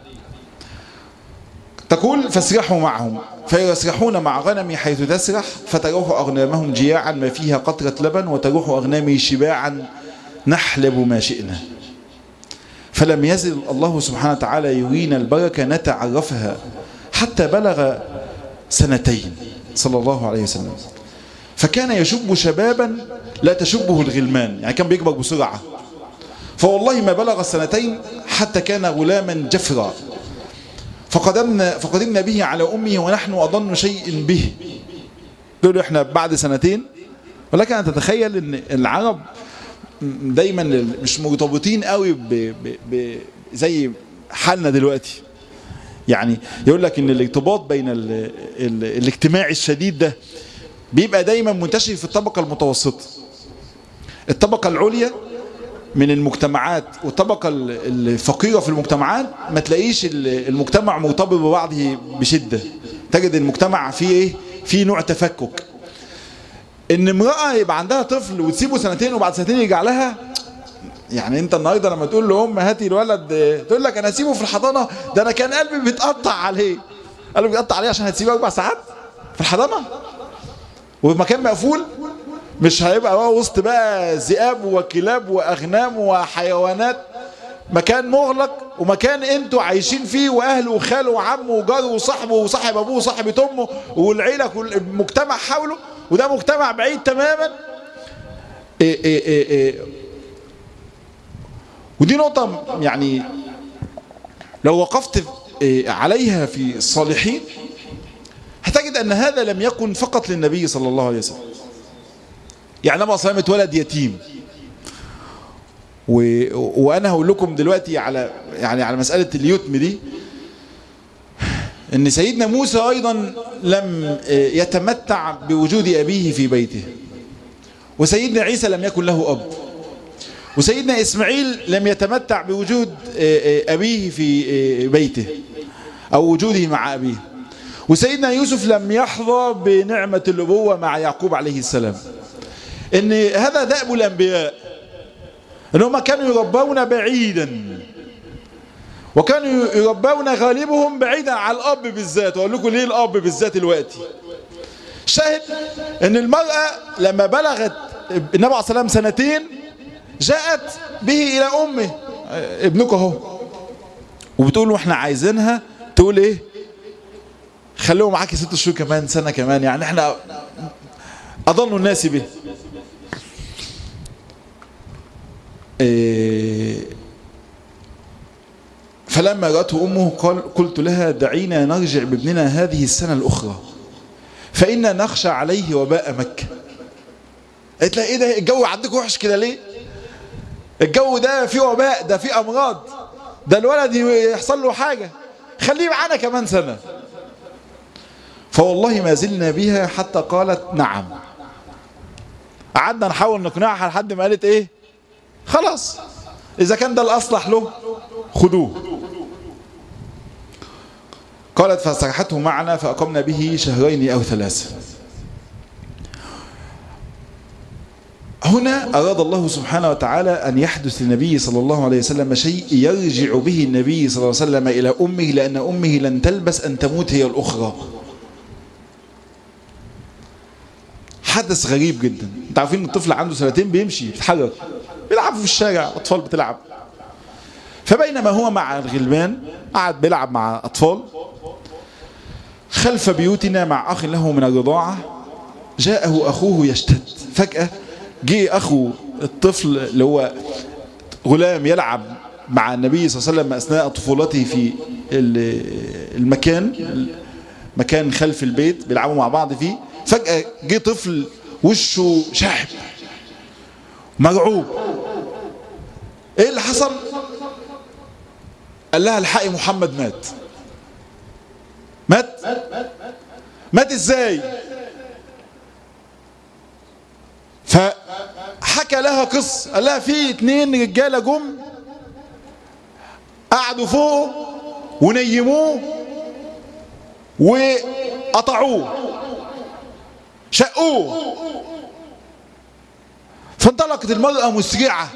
تقول فاسرحوا معهم فيسرحون مع غنمي حيث تسرح فتروح أغنامهم جياعا ما فيها قطرة لبن وتروح أغنامي شباعا نحلب ما شئنا. فلم يزل الله سبحانه وتعالى يرينا البركة نتعرفها حتى بلغ سنتين صلى الله عليه وسلم، فكان يشب شبابا لا تشبه الغلمان، يعني كان بيكبر بسرعة. فوالله ما بلغ السنتين حتى كان غلاما جفرا. فقدمنا, فقدمنا به على أمه ونحن أظن شيء به. دول احنا بعد سنتين. ولكن أن تتخيل ان العرب دايما مش مرتبطين قوي ب ب ب زي حالنا دلوقتي. يعني يقول لك ان الارتباط بين ال ال الاجتماعي الشديد ده بيبقى دايما منتشر في الطبقة المتوسطة. الطبقة العليا من المجتمعات والطبقة الفقيرة في المجتمعات ما تلاقيش المجتمع مرتبط ببعضه بشدة، تجد المجتمع فيه ايه؟ فيه نوع تفكك. ان امرأة يبقى عندها طفل وتسيبه سنتين وبعد سنتين يرجع لها، يعني انت النهارده لما تقول لام هاتي الولد تقول لك انا هسيبه في الحضانه، ده انا كان قلبي بيتقطع عليه. قلبي بيتقطع عليه عشان هتسيبه اربع ساعات في الحضانه ومكان مقفول، مش هيبقى بقى وسط بقى ذئاب وكلاب واغنام وحيوانات، مكان مغلق ومكان انتوا عايشين فيه واهله وخاله وعمه وجاره وصاحبه وصاحب ابوه وصاحبة امه والعيله والمجتمع حوله، وده مجتمع بعيد تماما. إيه إيه إيه إيه ودي نقطة يعني لو وقفت عليها في الصالحين هتجد أن هذا لم يكن فقط للنبي صلى الله عليه وسلم. يعني النبي صلى الله عليه وسلم اتولد يتيم، و... وأنا هقول لكم دلوقتي على يعني على مسألة اليتم دي أن سيدنا موسى أيضا لم يتمتع بوجود أبيه في بيته، وسيدنا عيسى لم يكن له أب، وسيدنا إسماعيل لم يتمتع بوجود أبيه في بيته أو وجوده مع أبيه، وسيدنا يوسف لم يحظى بنعمة الأبوة مع يعقوب عليه السلام. إن هذا دأب الأنبياء، إنهم كانوا يربون بعيدا، وكانوا يربون غالبهم بعيدا على الأب بالذات. وأقول لكم ليه الأب بالذات دلوقتي. شاهد إن المرأة لما بلغت النبي عليه الصلاة والسلام سنتين جاءت به إلى أمه، ابنك اهو، وبتقول له احنا عايزينها تقول ايه؟ خلوه معاكي ست شهور كمان، سنة كمان، يعني احنا أضل الناس به. إيه فلما رأته أمه قال قلت لها دعينا نرجع بابننا هذه السنة الأخرى فإنا نخشى عليه وباء مكة. قالت لها إيه ده الجو عندكم وحش كده ليه؟ الجو ده فيه وباء، ده فيه أمراض، ده الولد يحصل له حاجة، خليه معانا كمان سنة. فوالله ما زلنا بها حتى قالت نعم. قعدنا نحاول نقنعها لحد ما قالت ايه خلاص اذا كان ده الاصلح له خدوه. قالت فاسترحته معنا فاقمنا به شهرين او ثلاثة. هنا اراد الله سبحانه وتعالى ان يحدث للنبي صلى الله عليه وسلم شيء يرجع به النبي صلى الله عليه وسلم الى امه، لان امه لن تلبس ان تموت هي الاخرى. حدث غريب جدا. انت عارفين الطفل عنده سنتين بيمشي بيتحرك بيلعب في الشارع، اطفال بتلعب. فبينما هو مع الغلمان قعد بيلعب مع اطفال خلف بيوتنا مع اخ له من الرضاعه، جاءه اخوه يشتد. فجاه جه اخو الطفل اللي هو غلام يلعب مع النبي صلى الله عليه وسلم اثناء طفولته في المكان مكان خلف البيت بيلعبوا مع بعض فيه. فجأة جه طفل وشه شاحب مرعوب. ايه اللي حصل؟ قال لها الحقي محمد مات. مات؟ مات ازاي؟ فحكى لها قصة. قال لها في اتنين رجالة جم قعدوا فوقه ونيموه وقطعوه شقوه. فانطلقت المرأة مسرعة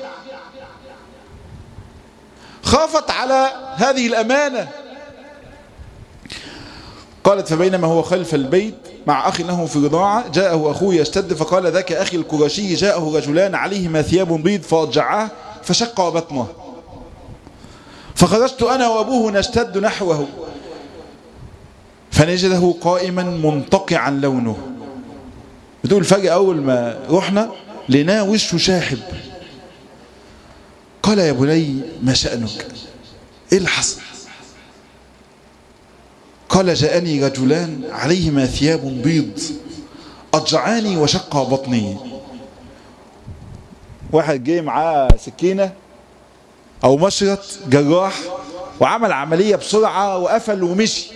خافت على هذه الأمانة. قالت فبينما هو خلف البيت مع أخ له في رضاعة جاءه أخوه يشتد فقال ذاك أخي القرشي جاءه رجلان عليهما ثياب بيض فأضجعاه فشق بطنه فخرجت أنا وأبوه نشتد نحوه فنجده قائما منتقعا لونه. بتقول فجأة أول ما رحنا لقيناه وشه شاحب. قال يا بني ما شأنك؟ إيه اللي حصل؟ قال جاءني رجلان عليهما ثياب بيض أضجعاني وشق بطني. واحد جاي معاه سكينة أو مشرط جراح وعمل عملية بسرعة وقفل ومشي.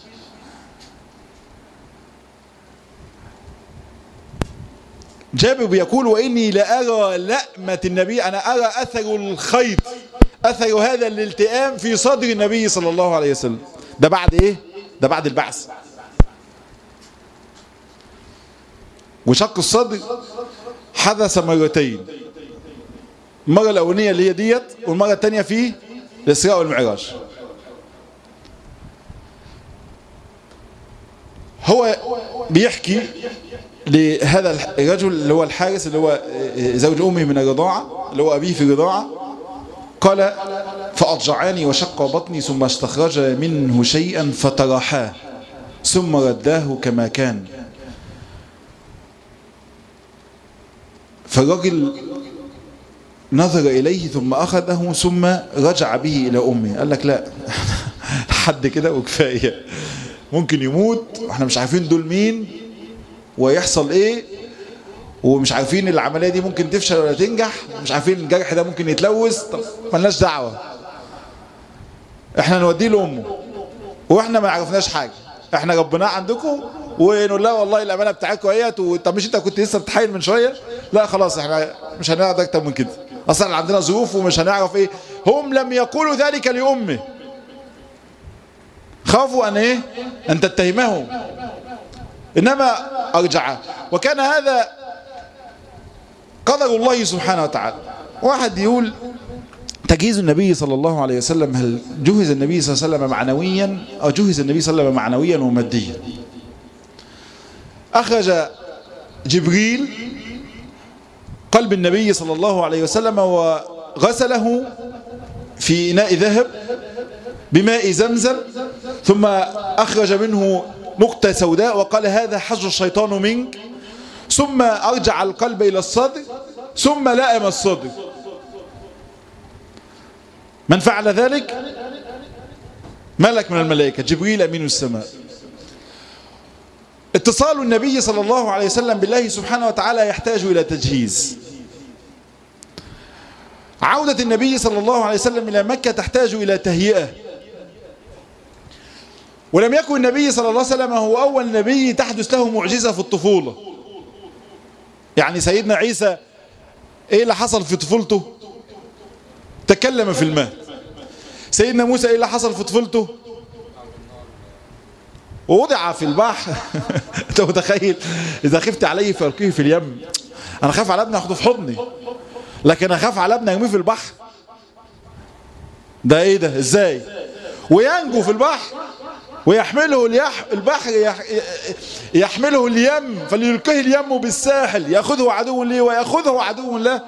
جابر بيقول وإني لأرى لأمة النبي، أنا أرى أثر الخيط أثر هذا الالتئام في صدر النبي صلى الله عليه وسلم. ده بعد إيه؟ ده بعد البعث. وشق الصدر حدث مرتين، المرة الأولانية اللي هي ديت والمرة الثانية في الإسراء والمعراج. هو بيحكي لهذا الرجل اللي هو الحارس اللي هو زوج أمه من الرضاعة اللي هو أبيه في الرضاعة، قال فأضجعاني وشق بطني ثم استخرج منه شيئا فتراحاه ثم رداه كما كان. فالرجل نظر إليه ثم أخذه ثم رجع به إلى أمه. قال لك لا حد كده وكفاية، ممكن يموت واحنا مش عارفين دول مين ويحصل ايه، ومش عارفين العملية دي ممكن تفشل ولا تنجح، مش عارفين الجرح ده ممكن يتلوث. طب ملناش دعوة، احنا نوديه لأمه واحنا ما عرفناش حاجة، احنا ربنا عندكم ونقول لها والله الأمانة بتاعتكم اهيت. طب مش انت كنت لسه بتحايل من شوية؟ لا خلاص احنا مش هنعرف اكتر من كده، اصلا عندنا ظروف ومش هنعرف ايه. هم لم يقولوا ذلك لأمه، خافوا ان ايه ان تتهمهم، انما ارجع. وكان هذا قدر الله سبحانه وتعالى. واحد يقول تجهيز النبي صلى الله عليه وسلم، هل جهز النبي صلى الله عليه وسلم معنويا او جهز النبي صلى الله عليه وسلم معنويا وماديا؟ اخرج جبريل قلب النبي صلى الله عليه وسلم وغسله في إناء ذهب بماء زمزم، ثم أخرج منه نقطة سوداء وقال هذا حج الشيطان منك، ثم أرجع القلب إلى الصدر ثم لائم الصدر. من فعل ذلك ملك من الملائكة، جبريل أمين السماء. اتصال النبي صلى الله عليه وسلم بالله سبحانه وتعالى يحتاج إلى تجهيز. عودة النبي صلى الله عليه وسلم إلى مكة تحتاج إلى تهيئة. ولم يكن النبي صلى الله عليه وسلم هو أول نبي تحدث له معجزة في الطفولة. يعني سيدنا عيسى إيه اللي حصل في طفولته؟ تكلم في الماء. سيدنا موسى إيه اللي حصل في طفولته؟ ووضع في البحر. أنت متخيل؟ إذا خفت عليه فألقيه في اليم. أنا خاف على ابني أخده في حضني، لكن أخاف على ابني أرميه في البحر. ده إيه ده؟ إزاي؟ وينجو في البحر ويحمله اليح البحر يح يحمله اليم فليلقيه اليم بالساحل يأخذه عدو لي ويأخذه عدو له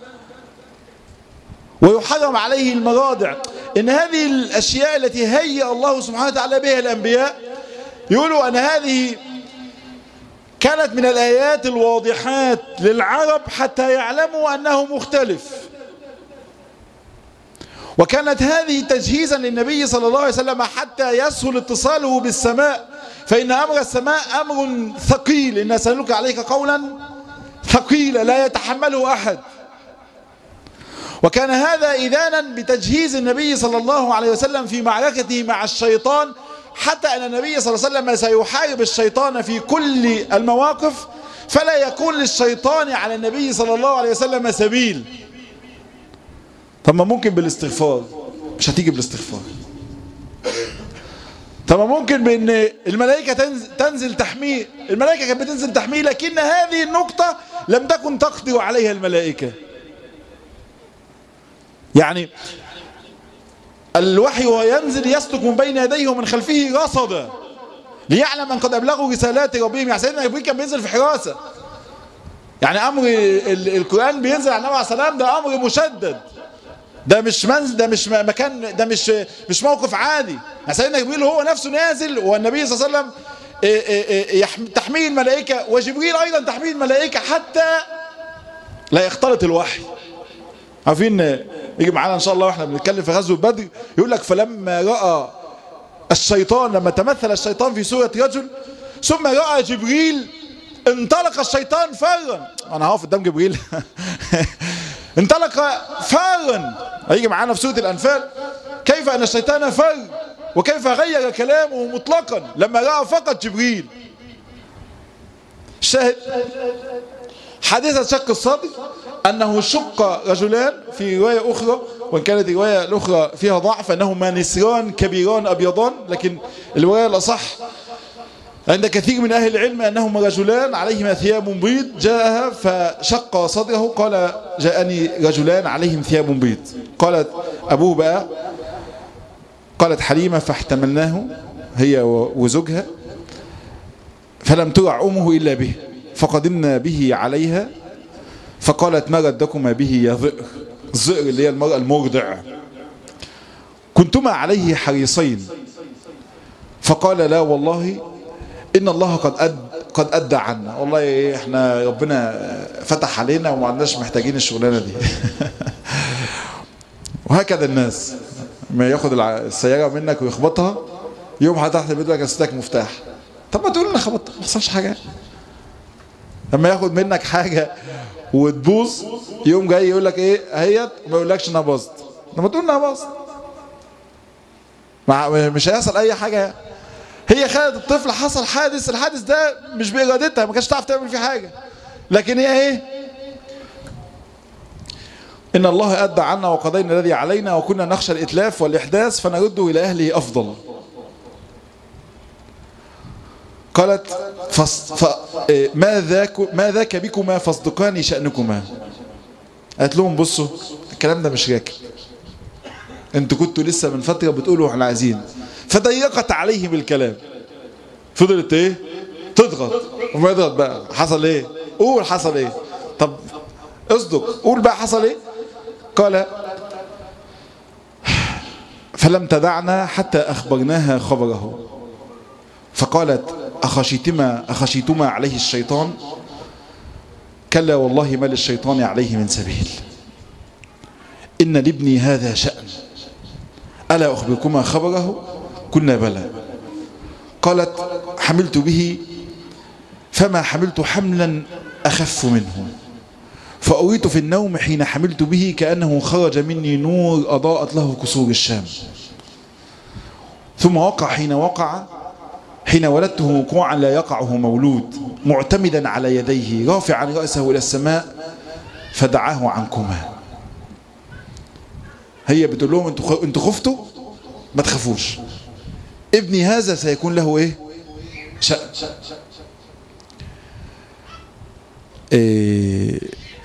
ويحرم عليه المراضع. إن هذه الأشياء التي هيأ الله سبحانه وتعالى بها الأنبياء، يقولوا أن هذه كانت من الآيات الواضحات للعرب حتى يعلموا أنه مختلف. وكانت هذه تجهيزا للنبي صلى الله عليه وسلم حتى يسهل اتصاله بالسماء، فإن أمر السماء أمر ثقيل. إن سألك عليك قولا ثقيلا لا يتحمله أحد. وكان هذا إذانا بتجهيز النبي صلى الله عليه وسلم في معركته مع الشيطان، حتى أن النبي صلى الله عليه وسلم سيحارب الشيطان في كل المواقف، فلا يكون للشيطان على النبي صلى الله عليه وسلم سبيل. طب ما ممكن بالاستغفار، مش هتيجي بالاستغفار. طب ما ممكن بأن الملائكة تنزل, تنزل تحميه. الملائكة كانت بتنزل تحميه، لكن هذه النقطة لم تكن تقدر عليها الملائكة. يعني الوحي وينزل يسلك من بين يديه ومن خلفه رصدا ليعلم أن قد أبلغوا رسالات ربهم. يعني سيدنا جبريل كان بينزل في حراسة. يعني أمر القرآن بينزل على النبي عليه السلام ده أمر مشدد، ده مش منزل، ده مش مكان، ده مش مش موقف عادي. يعني سيدنا جبريل هو نفسه نازل والنبي صلى الله عليه وسلم تحميه الملائكة، وجبريل أيضا تحميه الملائكة حتى لا يختلط الوحي. عارفين يجي معانا إن شاء الله واحنا بنتكلم في غزوة بدر، يقول لك فلما رأى الشيطان، لما تمثل الشيطان في صورة رجل ثم رأى جبريل انطلق الشيطان فرا. أنا هقف قدام جبريل انطلق فرا. هيجي معانا في سورة الأنفال كيف أن الشيطان فر وكيف غير كلامه مطلقا لما رأى فقط جبريل. الشاهد حادثة شق الصدر أنه شق رجلان في رواية أخرى، وإن كانت الرواية الأخرى فيها ضعف أنهما نسران كبيران أبيضان، لكن الرواية الأصح عند كثير من أهل العلم أنهما رجلان عليهما ثياب بيض. جاءها فشق صدره قال جاءني رجلان عليهم ثياب بيض. قالت أبوه بقى، قالت حليمة فاحتملناه هي وزوجها فلم ترع أمه إلا به فقدمنا به عليها فقالت ما ردكما به يا ذئر. الذئر اللي هي المرأة المرضع. كنتما عليه حريصين فقال لا والله إن الله قد أد قد أدى عنا. والله إحنا ربنا فتح علينا وما عندناش محتاجين الشغلانة دي. وهكذا الناس ما ياخد السيارة منك ويخبطها يوم هتحت البيت لك استاك مفتاح. طب ما تقول لنا خبطت ما حصلش حاجة. لما ياخد منك حاجة وتبوظ يوم جاي يقول لك ايه اهيت، ما يقولكش انها باظت. لما تقول انها باظت مش هيحصل اي حاجة. هي خدت الطفل حصل حادث، الحادث ده مش بإرادتها، ما كانتش تعرف تعمل فيه حاجة، لكن هي ايه إن الله أدى عنا وقضينا الذي علينا وكنا نخشى الإتلاف والإحداث فنرده إلى أهله أفضل. قالت فص... ف... ما ذاك ما ذاك بكما فاصدقاني شأنكما. قالت لهم بصوا الكلام ده مش راكب، انتوا كنتوا لسه من فترة بتقولوا احنا عايزين. فضيقت عليهم الكلام، فضلت ايه تضغط وما يضغط بقى. حصل ايه؟ قول حصل ايه؟ طب اصدق قول بقى حصل ايه؟ قال فلم تدعنا حتى أخبرناها خبره فقالت أخشيتما أخشيتما عليه الشيطان؟ كلا والله ما للشيطان عليه من سبيل إن لابني هذا شأن ألا أخبركما خبره؟ قلنا بلى. قالت حملت به فما حملت حملا أخف منه، فأريت في النوم حين حملت به كأنه خرج مني نور أضاءت له قصور الشام. ثم وقع حين وقع حين ولدته وقوعا لا يقعه مولود، معتمدا على يديه رافعا رأسه إلى السماء فدعاه عنكما. هي بتقول لهم انتوا انتوا خفتوا، ما تخافوش، ابني هذا سيكون له ايه؟ شأن. إيه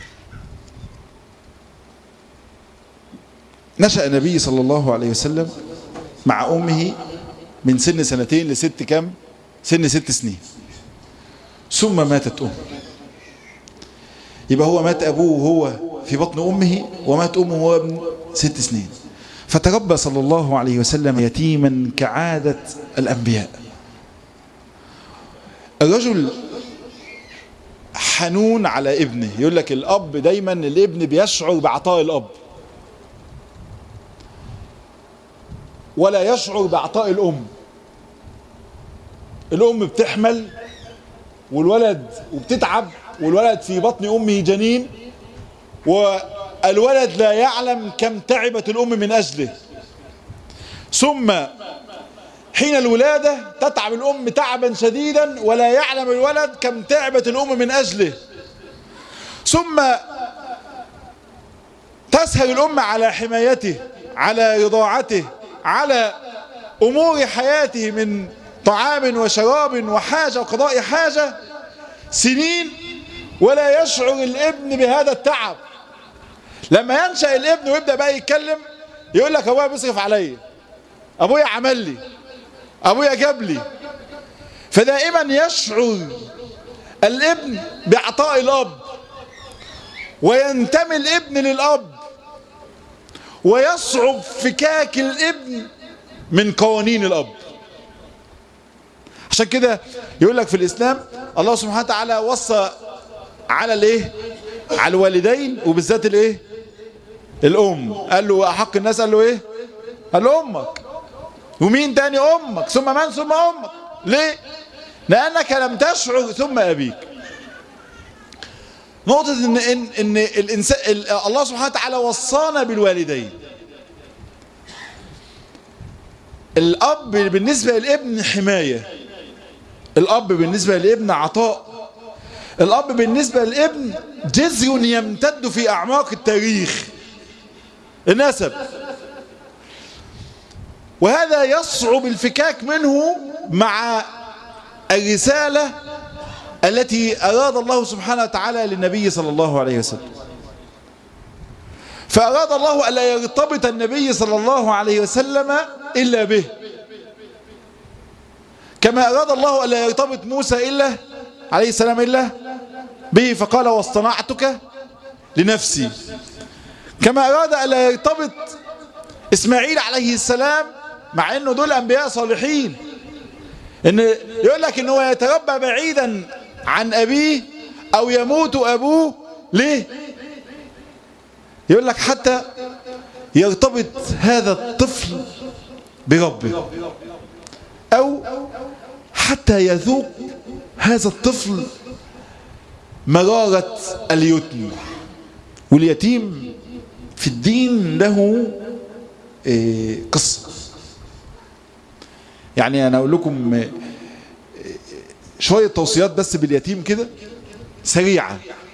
نشأ النبي صلى الله عليه وسلم مع أمه من سن سنتين لست كم؟ سن ست سنين. ثم ماتت أمه. يبقى هو مات أبوه وهو في بطن أمه، ومات أمه وهو ابن ست سنين. فتربى صلى الله عليه وسلم يتيما كعادة الأنبياء. الرجل حنون على ابنه. يقول لك الأب دايما الابن بيشعر بعطاء الأب ولا يشعر بعطاء الأم. الأم بتحمل والولد وبتتعب، والولد في بطن أمه جنين، والولد لا يعلم كم تعبت الأم من أجله. ثم حين الولادة تتعب الأم تعبا شديدا ولا يعلم الولد كم تعبت الأم من أجله. ثم تسهر الأم على حمايته، على رضاعته، على أمور حياته من طعام وشراب وحاجة وقضاء حاجة سنين، ولا يشعر الابن بهذا التعب. لما ينشأ الابن ويبدأ بقى يتكلم يقول لك أبويا بيصرف عليا، أبويا عمل لي، أبويا جاب لي. فدائما يشعر الابن بعطاء الأب، وينتمي الابن للأب، ويصعب فكاك الابن من قوانين الأب. عشان كده يقول لك في الإسلام الله سبحانه وتعالى وصى على الايه؟ على الوالدين، وبالذات الايه؟ الأم. قال له أحق الناس، قال له ايه؟ قال له أمك. ومين تاني؟ أمك. ثم من؟ ثم أمك. ليه؟ لأنك لم تشعر ثم أبيك. نقطة إن إن إن الإنسان الله سبحانه وتعالى وصانا بالوالدين. الأب بالنسبة للابن حماية، الأب بالنسبة للابن عطاء، الأب بالنسبة للابن جذر يمتد في أعماق التاريخ، النسب. وهذا يصعب الفكاك منه مع الرسالة التي أراد الله سبحانه وتعالى للنبي صلى الله عليه وسلم. فأراد الله ألا يرتبط النبي صلى الله عليه وسلم إلا به، كما أراد الله ألا يرتبط موسى إلا عليه السلام إلا به، فقال واصطنعتك لنفسي. كما أراد ألا يرتبط إسماعيل عليه السلام، مع أنه دول أنبياء صالحين، إن يقول لك أنه يتربى بعيدا عن أبيه أو يموت أبوه. ليه؟ يقول لك حتى يرتبط هذا الطفل بربه، أو حتى يذوق هذا الطفل مرارة اليتم. واليتيم في الدين له قصة. يعني أنا أقول لكم شوية توصيات بس باليتيم كده سريعة.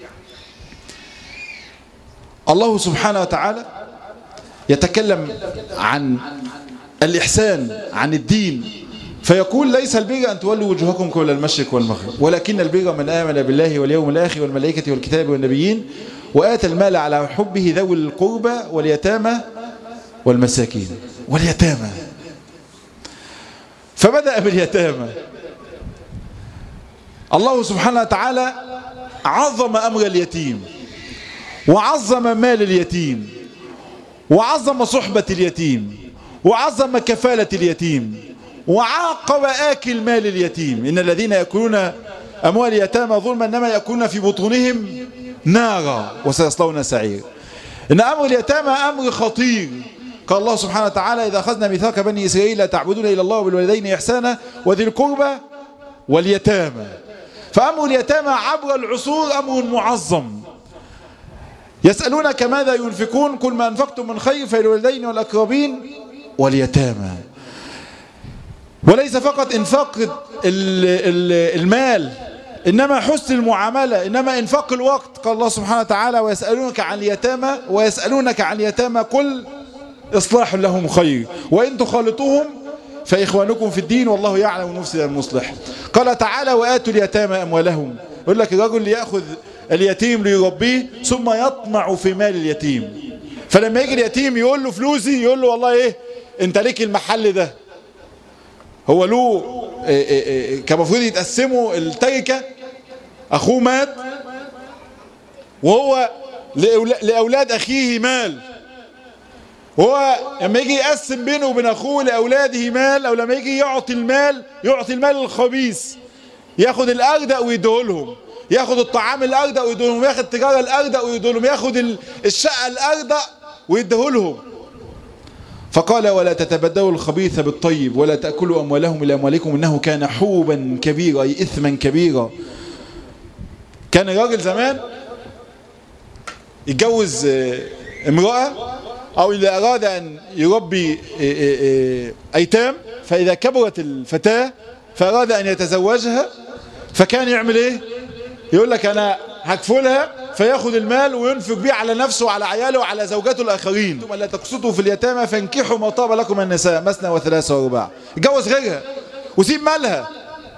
الله سبحانه وتعالى يتكلم عن الإحسان، عن الدين، فيقول ليس البر أن تولوا وجوهكم قبل المشرق والمغرب، ولكن البر من آمن بالله واليوم الآخر والملائكة والكتاب والنبيين وآتى المال على حبه ذوي القربى واليتامى والمساكين. واليتامى، فبدأ باليتامى. الله سبحانه وتعالى عظم أمر اليتيم، وعظم مال اليتيم، وعظم صحبة اليتيم، وعظم كفالة اليتيم، وعاقب آكل مال اليتيم. إن الذين يأكلون أموال اليتامى ظلما إنما يأكلون في بطونهم نارا وسيصلون سعير. إن أمر اليتامى أمر خطير، قال الله سبحانه وتعالى إذا أخذنا ميثاق بني إسرائيل لا تعبدون إلا الله وبالوالدين إحسانا وذي القربى واليتامى. فأمر اليتامى عبر العصور أمر معظم. يسألونك ماذا ينفقون قل ما أنفقتم من خير فللوالدين والأقربين واليتامى. وليس فقط إنفاق المال إنما حسن المعاملة، إنما إنفاق الوقت. قال الله سبحانه وتعالى ويسألونك عن اليتامى ويسألونك عن اليتامى قل إصلاح لهم خير وإن تخالطوهم فإخوانكم في الدين والله يعلم المفسد المصلح. قال تعالى وآتوا اليتامى أموالهم. يقول لك الرجل ليأخذ اليتيم ليربيه ثم يطمع في مال اليتيم، فلما يجي اليتيم يقول له فلوسي يقول له والله إيه أنت ليك المحل ده. هو له إيه إيه إيه كان المفروض يتقسموا التركة، أخوه مات وهو لأولاد أخيه مال، وهو لما يجي يقسم بينه وبين أخوه لأولاده مال، أو لما يجي يعطي المال يعطي المال الخبيث، ياخد الأردأ ويديه لهم، ياخد الطعام الأردأ ويديه لهم، ياخد التجارة الأردأ ويديه لهم، ياخد الشقة الأردأ ويديه لهم. فقال ولا تتبدلوا الخبيث بالطيب ولا تأكلوا أموالهم إلى أموالكم إنه كان حوبا كبيرا أي إثما كبيرا. كان الراجل زمان يتجوز امرأة أو إذا أراد أن يربي أيتام، فإذا كبرت الفتاة فأراد أن يتزوجها فكان يعمل إيه؟ يقول لك أنا هكفلها، فياخد المال وينفق بيه على نفسه وعلى عياله وعلى زوجاته الآخرين. ثم لا تقسطوا في اليتامى فانكحوا ما طاب لكم النساء مثنى وثلاثة ورباع. يتجوز غيرها وسيب مالها.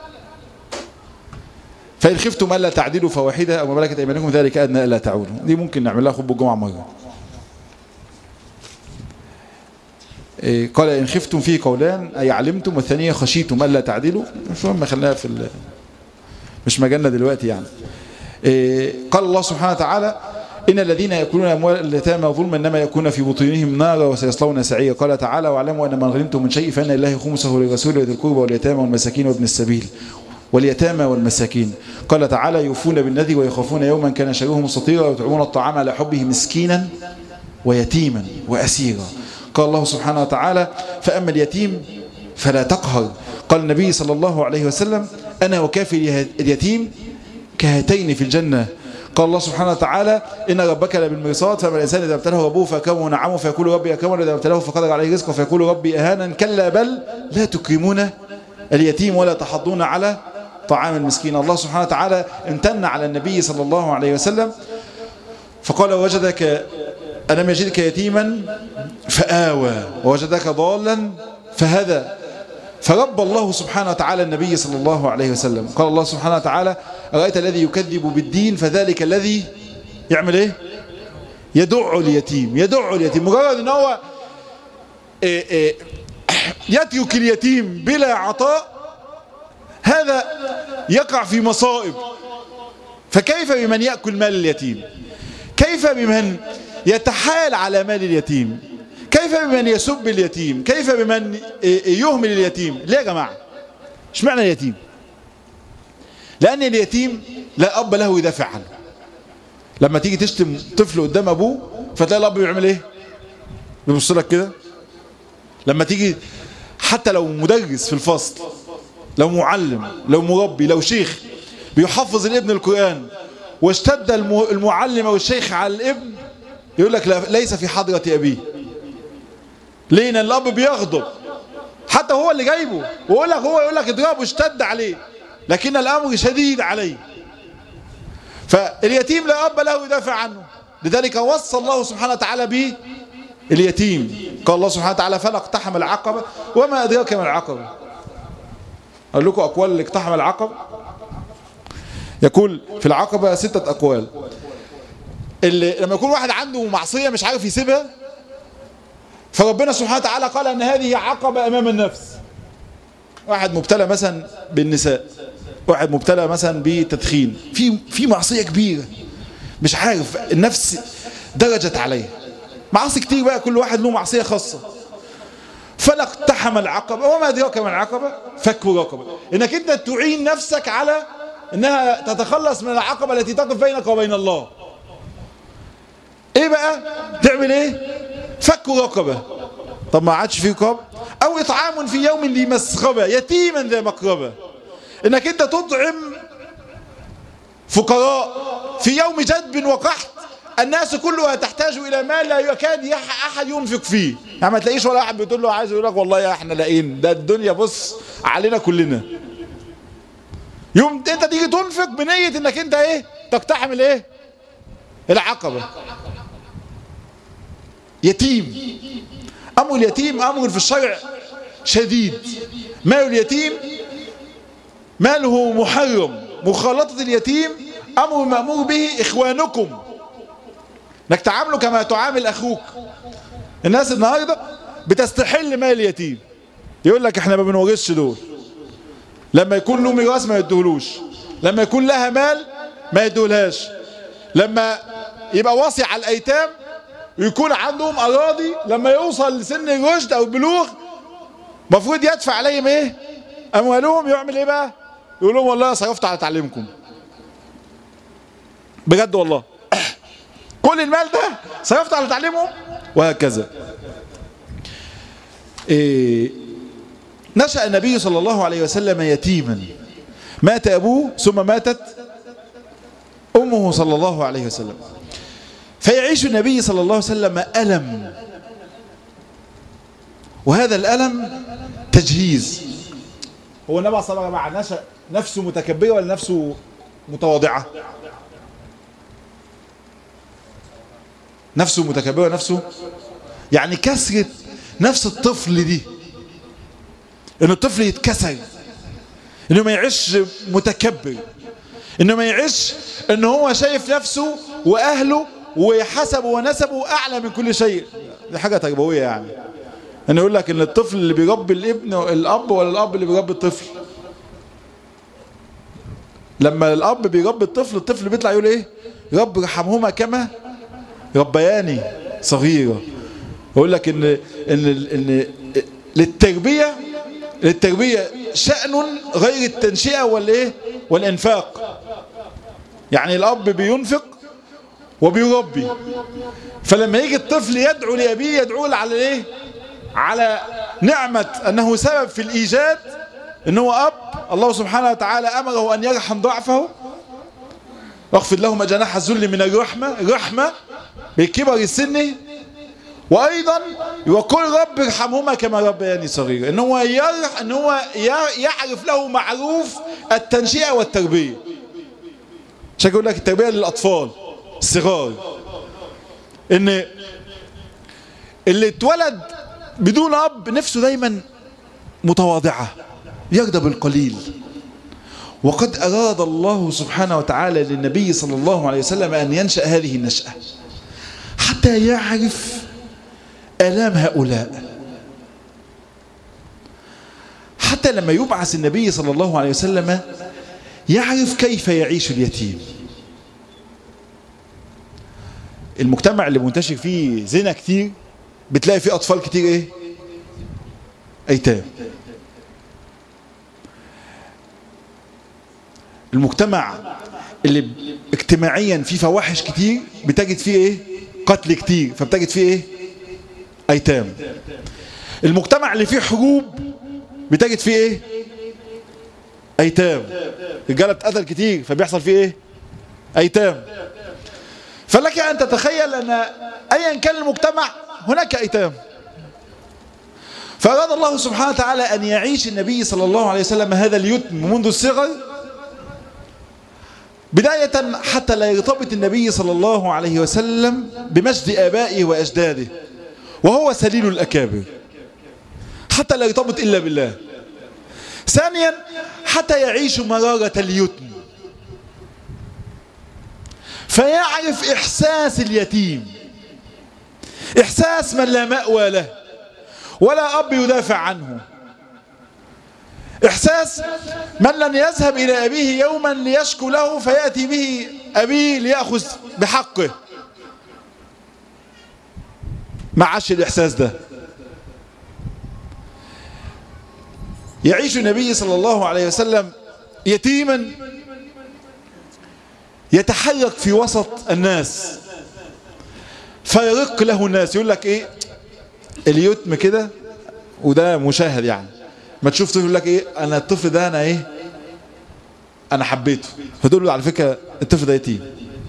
فإن خفتم ألا تعدلوا فواحدة أو ما ملكت أيمانكم ذلك أدنى ألا تعودوا. دي ممكن نعمل لها خطبة الجمعة مرة. قال إن خفتم فيه قولان أي علمتم، والثانية خشيتم ألا تعدلوا. مش مهم خليها في ال... مش مجالنا دلوقتي يعني. قال الله سبحانه وتعالى إن الذين يأكلون أموال اليتامى ظلما إنما يكون في بطونهم نارا وسيصلون سعيرا. قال تعالى واعلموا أن ما غنمتم من شيء فإن لله خمسه وللرسول وذي القربى واليتامى والمساكين وابن السبيل واليتامى والمساكين. قال تعالى يوفون بالنذر ويخافون يوما كان شره مستطيرا ويطعمون الطعام على حبه مسكينا ويتيما وأسيرا. قال الله سبحانه وتعالى فأما اليتيم فلا تقهر. قال النبي صلى الله عليه وسلم أنا وكافي اليتيم كهاتين في الجنة. قال الله سبحانه وتعالى إن ربك لبالمرصاد فما الإنسان إذا ابتلاه ربه فأكرمه ونعمه فيقول ربي أكرمن وإذا ابتلاه فقدر عليه رزقه فيقول ربي أهانن. كلا بل لا تكرمون اليتيم ولا تحضون على طعام المسكين. الله سبحانه وتعالى امتن على النبي صلى الله عليه وسلم فقال وجدك ألم يجدك يتيما فآوى ووجدك ضالا فهدى. فرب الله سبحانه وتعالى النبي صلى الله عليه وسلم. قال الله سبحانه وتعالى أرأيت الذي يكذب بالدين فذلك الذي يعمل إيه؟ يدع اليتيم. يدع اليتيم مجرد أنه هو إيه إيه يترك اليتيم بلا عطاء، هذا يقع في مصائب. فكيف بمن يأكل مال اليتيم؟ كيف بمن يتحايل على مال اليتيم؟ كيف بمن يسب اليتيم؟ كيف بمن يهمل اليتيم؟ ليه يا جماعة؟ ايش معنى اليتيم؟ لأن اليتيم لا أب له يدافع عنه. لما تيجي تشتم طفل قدام أبوه فتلاقي الأب بيعمل إيه؟ بيبص لك كده. لما تيجي حتى لو مدرس في الفصل، لو معلم، لو مربي، لو شيخ بيحفظ الابن القرآن واشتد المعلم أو الشيخ على الابن يقول لك ليس في حضرة أبيه. ليه؟ لأن الأب بيغضب حتى هو اللي جايبه ويقول لك هو يقول لك اضربه اشتد عليه، لكن الأمر شديد عليه. فاليتيم لا أب له يدافع عنه، لذلك وصى الله سبحانه وتعالى به اليتيم. قال الله سبحانه وتعالى فلا اقتحم العقبة وما أدراك ما العقبة. أقول لكم أقوال اللي اقتحم العقبة. يقول في العقبة ستة أقوال. اللي لما يكون واحد عنده معصية مش عارف يسيبها، فربنا سبحانه وتعالى قال أن هذه عقبة أمام النفس. واحد مبتلى مثلا بالنساء، واحد مبتلى مثلا بالتدخين، في في معصية كبيرة مش عارف، النفس درجت عليه معاصي كتير بقى، كل واحد له معصية خاصة. فلا اقتحم العقبة وما أدراك ما العقبة فك رقبة. إنك أنت تعين نفسك على إنها تتخلص من العقبة التي تقف بينك وبين الله. إيه بقى؟ تعمل إيه؟ فك رقبة. طب ما عادش في رقاب. او اطعام في يوم ذي مسغبة يتيما ذا مقربة، انك انت تطعم فقراء في يوم جدب وقحط الناس كلها تحتاج الى مال لا يكاد احد ينفق فيه. يعني ما تلاقيش ولا احد بتقول له عايز، يقول لك والله يا احنا لاقيين، ده الدنيا بص علينا كلنا. يوم انت تيجي تنفق بنية انك انت ايه تقتحم الايه العقبة. يتيم، امر اليتيم امر في الشرع شديد. مال اليتيم ماله محرم، مخالطة اليتيم امر مأمور به اخوانكم، انك تعامله كما تعامل اخوك. الناس النهارده بتستحل مال اليتيم، يقول لك احنا ما بنورثش دول، لما يكون له ميراث ما يديهولوش، لما يكون لها مال ما يديهولهاش، لما يبقى واصي على الايتام ويكون عندهم اراضي لما يوصل لسن الرشد او البلوغ المفروض يدفع عليهم ايه اموالهم، يعمل ايه بقى؟ يقول لهم والله صرفت على تعليمكم. بجد والله كل المال ده صرفت على تعليمهم. وهكذا. إيه نشأ النبي صلى الله عليه وسلم يتيما، مات أبوه ثم ماتت أمه صلى الله عليه وسلم، فيعيش النبي صلى الله عليه وسلم ألم، وهذا الألم تجهيز. هو النبي صلى الله عليه وسلم نشأ نفسه متكبرة ولا نفسه متواضعة؟ نفسه متكبرة، نفسه يعني كسرة نفس الطفل دي، انه الطفل يتكسر، انه ما يعيش متكبر، انه ما يعيش انه هو شايف نفسه واهله وحسبه ونسبه اعلى من كل شيء. دي حاجة تربوية يعني، انه يقول لك ان الطفل اللي بيربي الابن الاب ولا الاب اللي بيربي الطفل. لما الاب بيربي الطفل، الطفل بيطلع يقول ايه؟ رب ارحمهما كما ربياني صغيرة. يقول لك ان ان ان للتربية للتربية شأن غير التنشئة والايه والانفاق. يعني الاب بينفق وبيربي، فلما يجي الطفل يدعو لأبيه يدعو على ايه؟ على نعمة انه سبب في الايجاد، ان هو اب الله سبحانه وتعالى امره ان يرحم ضعفه واخفض لهما جناح الذل من الرحمة، الرحمة بكبر السن، وايضا يقول رب ارحمهما كما ربياني صغيرا، ان هو يرح ان هو يعرف له معروف التنشئة والتربية. عشان يقول لك التربية للاطفال الصغار، ان اللي اتولد بدون اب نفسه دايما متواضعة، يرضى بالقليل. وقد أراد الله سبحانه وتعالى للنبي صلى الله عليه وسلم أن ينشأ هذه النشأة حتى يعرف آلام هؤلاء، حتى لما يبعث النبي صلى الله عليه وسلم يعرف كيف يعيش اليتيم. المجتمع اللي منتشر فيه زنا كتير بتلاقي فيه أطفال كتير ايه؟ أيتام. المجتمع اللي اجتماعيا فيه فواحش كتير بتجد فيه ايه؟ قتل كتير، فبتجد فيه ايه؟ ايتام. المجتمع اللي فيه حروب بتجد فيه ايه؟ ايتام. رجاله بتقتل كتير فبيحصل فيه ايه؟ ايتام. فلك ان تتخيل ان ايا كان المجتمع هناك ايتام. فأراد الله سبحانه وتعالى ان يعيش النبي صلى الله عليه وسلم هذا اليتم منذ الصغر بداية، حتى لا يرتبط النبي صلى الله عليه وسلم بمجد آبائه وأجداده وهو سليل الأكابر، حتى لا يرتبط إلا بالله. ثانيا حتى يعيش مرارة اليتم فيعرف إحساس اليتيم، إحساس من لا مأوى له ولا أب يدافع عنه، إحساس من لن يذهب إلى أبيه يوما ليشكو له فيأتي به أبيه ليأخذ بحقه. ما عاش الإحساس ده. يعيش النبي صلى الله عليه وسلم يتيما يتحرك في وسط الناس فيرق له الناس، يقول لك إيه؟ اليتم كده، وده مشاهد يعني، ما تشوف طفل يقول لك ايه انا الطفل ده انا ايه انا حبيته، فتقول له على فكره الطفل ده يتيم.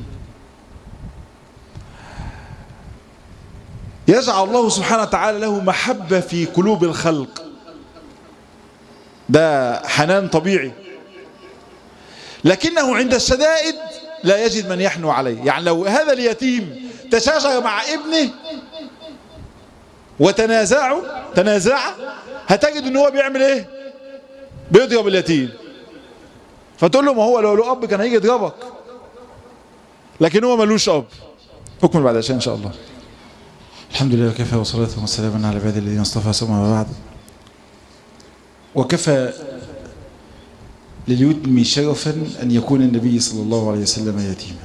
يجعل الله سبحانه وتعالى له محبه في قلوب الخلق، ده حنان طبيعي، لكنه عند الشدائد لا يجد من يحنو عليه. يعني لو هذا اليتيم تشاجر مع ابنه وتنازعوا تنازع هتجد ان هو بيعمل ايه؟ بيضرب اليتيم. فتقول له ما هو لو له اب كان هيجي يضربك، لكن هو ملوش اب. اكمل بعد عشان ان شاء الله. الحمد لله وكفى وصلاة وسلاما على عباده الذين اصطفى ثم ما بعد. وكفى لليتم شرفا ان يكون النبي صلى الله عليه وسلم يتيما،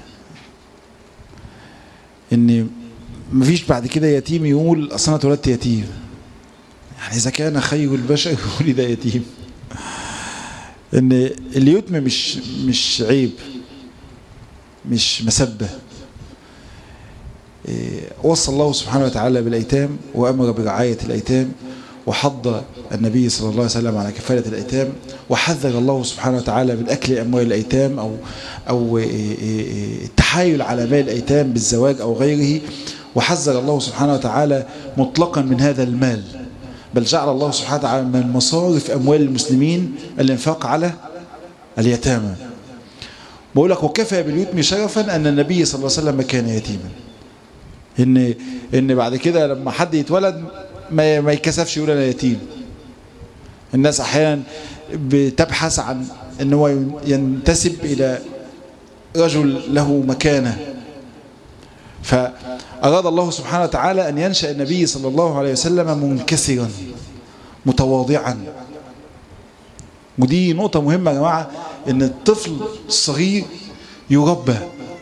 ان مفيش بعد كده يتيم يقول اصل انا اتولدت يتيم. يعني اذا كان خير البشر ولد يتيم. ان اليتم مش مش عيب، مش مسبه. وصى الله سبحانه وتعالى بالايتام وامر برعايه الايتام، وحض النبي صلى الله عليه وسلم على كفاله الايتام، وحذر الله سبحانه وتعالى من اكل اموال الايتام او او التحايل على مال الايتام بالزواج او غيره، وحذر الله سبحانه وتعالى مطلقا من هذا المال، بل جعل الله سبحانه وتعالى من مصارف اموال المسلمين الانفاق على اليتامى. بقول لك وكفى باليتم شرفا ان النبي صلى الله عليه وسلم كان يتيما. ان ان بعد كده لما حد يتولد ما ما يكسفش يقول انا يتيم. الناس احيانا بتبحث عن ان هو ينتسب الى رجل له مكانه، فاراد الله سبحانه وتعالى ان ينشأ النبي صلى الله عليه وسلم منكسرا متواضعا. ودي نقطة مهمة يا جماعة، ان الطفل الصغير يربى.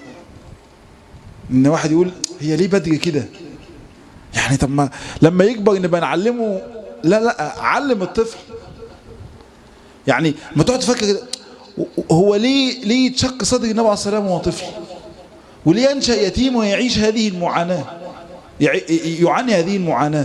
ان واحد يقول هي ليه بدري كده؟ يعني طب ما لما يكبر نبقى نعلمه. لا لا، علم الطفل. يعني ما تقعد تفكر كده هو ليه ليه يتشق صدر النبي عليه الصلاه والسلام وهو طفل؟ وليه ينشأ يتيم ويعيش هذه المعاناة، يعاني هذه المعاناة؟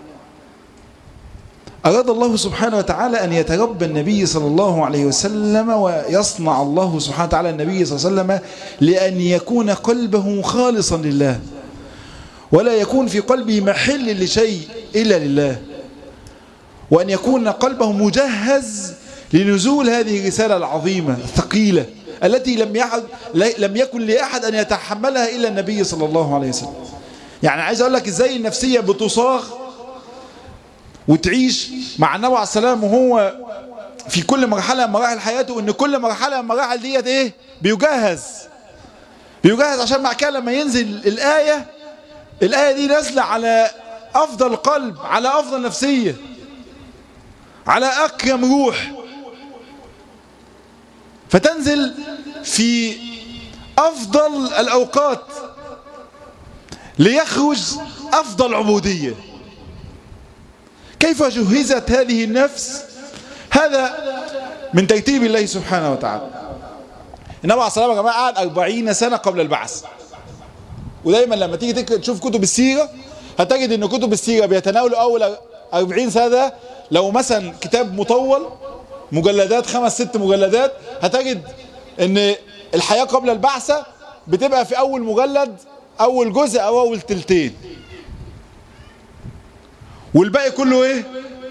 أراد الله سبحانه وتعالى أن يتربى النبي صلى الله عليه وسلم، ويصنع الله سبحانه وتعالى النبي صلى الله عليه وسلم لأن يكون قلبه خالصا لله، ولا يكون في قلبه محل لشيء إلا لله، وأن يكون قلبه مجهز لنزول هذه الرسالة العظيمة الثقيلة التي لم يحد لم يكن لأحد أن يتحملها إلا النبي صلى الله عليه وسلم. يعني عايز أقول لك إزاي النفسية بتصاغ وتعيش مع النبي عليه السلام وهو في كل مرحلة من مراحل حياته، إن كل مرحلة من مراحل ديت إيه؟ بيجهز بيجهز عشان مع كده لما ينزل الآية الآية دي نازلة على أفضل قلب، على أفضل نفسية، على أكرم روح، فتنزل في أفضل الأوقات ليخرج أفضل عبودية. كيف جهزت هذه النفس؟ هذا من ترتيب الله سبحانه وتعالى. النبي عليه الصلاة والسلام يا جماعة قعد أربعين سنة قبل البعث. ودايما لما تيجي تشوف كتب السيرة هتجد ان كتب السيرة بيتناولوا اول أربعين سنة. لو مثلا كتاب مطول مجلدات خمس ست مجلدات هتجد ان الحياة قبل البعثة بتبقى في اول مجلد اول جزء او اول تلتين، والباقي كله ايه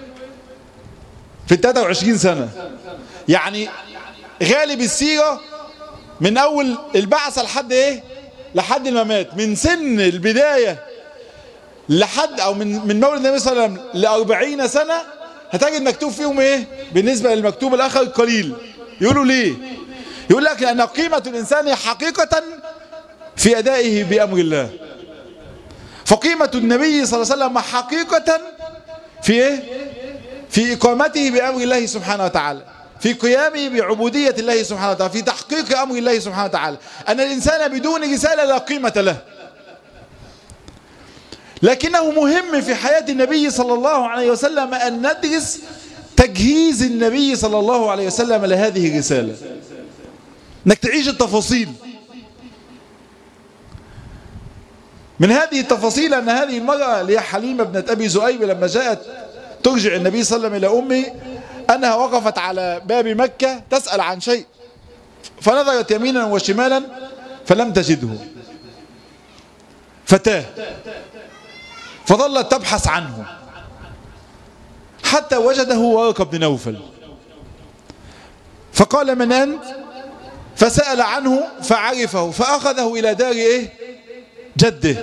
في ثلاثة وعشرين سنة. يعني غالب السيرة من اول البعثة لحد ايه لحد الممات، من سن البداية لحد او من من مولد النبي صلى الله عليه وسلم لأربعين سنة هتجد مكتوب فيهم ايه بالنسبة للمكتوب الاخر قليل. يقولوا ليه؟ يقول لك لان قيمة الانسان حقيقة في ادائه بامر الله، فقيمة النبي صلى الله عليه وسلم حقيقة في ايه في اقامته بامر الله سبحانه وتعالى، في قيامه بعبودية الله سبحانه وتعالى، في تحقيق امر الله سبحانه وتعالى. ان الانسان بدون رسالة لا قيمة له، لكنه مهم في حياة النبي صلى الله عليه وسلم أن ندرس تجهيز النبي صلى الله عليه وسلم لهذه الرسالة، انك تعيش التفاصيل. من هذه التفاصيل أن هذه المرأة اللي هي حليمة ابنة أبي زؤيب لما جاءت ترجع النبي صلى الله عليه وسلم إلى أمه أنها وقفت على باب مكة تسأل عن شيء، فنظرت يمينا وشمالا فلم تجده فتاه، فظلت تبحث عنه حتى وجده ورقة بن نوفل، فقال من أنت؟ فسأل عنه فعرفه فأخذه إلى دار إيه؟ جده.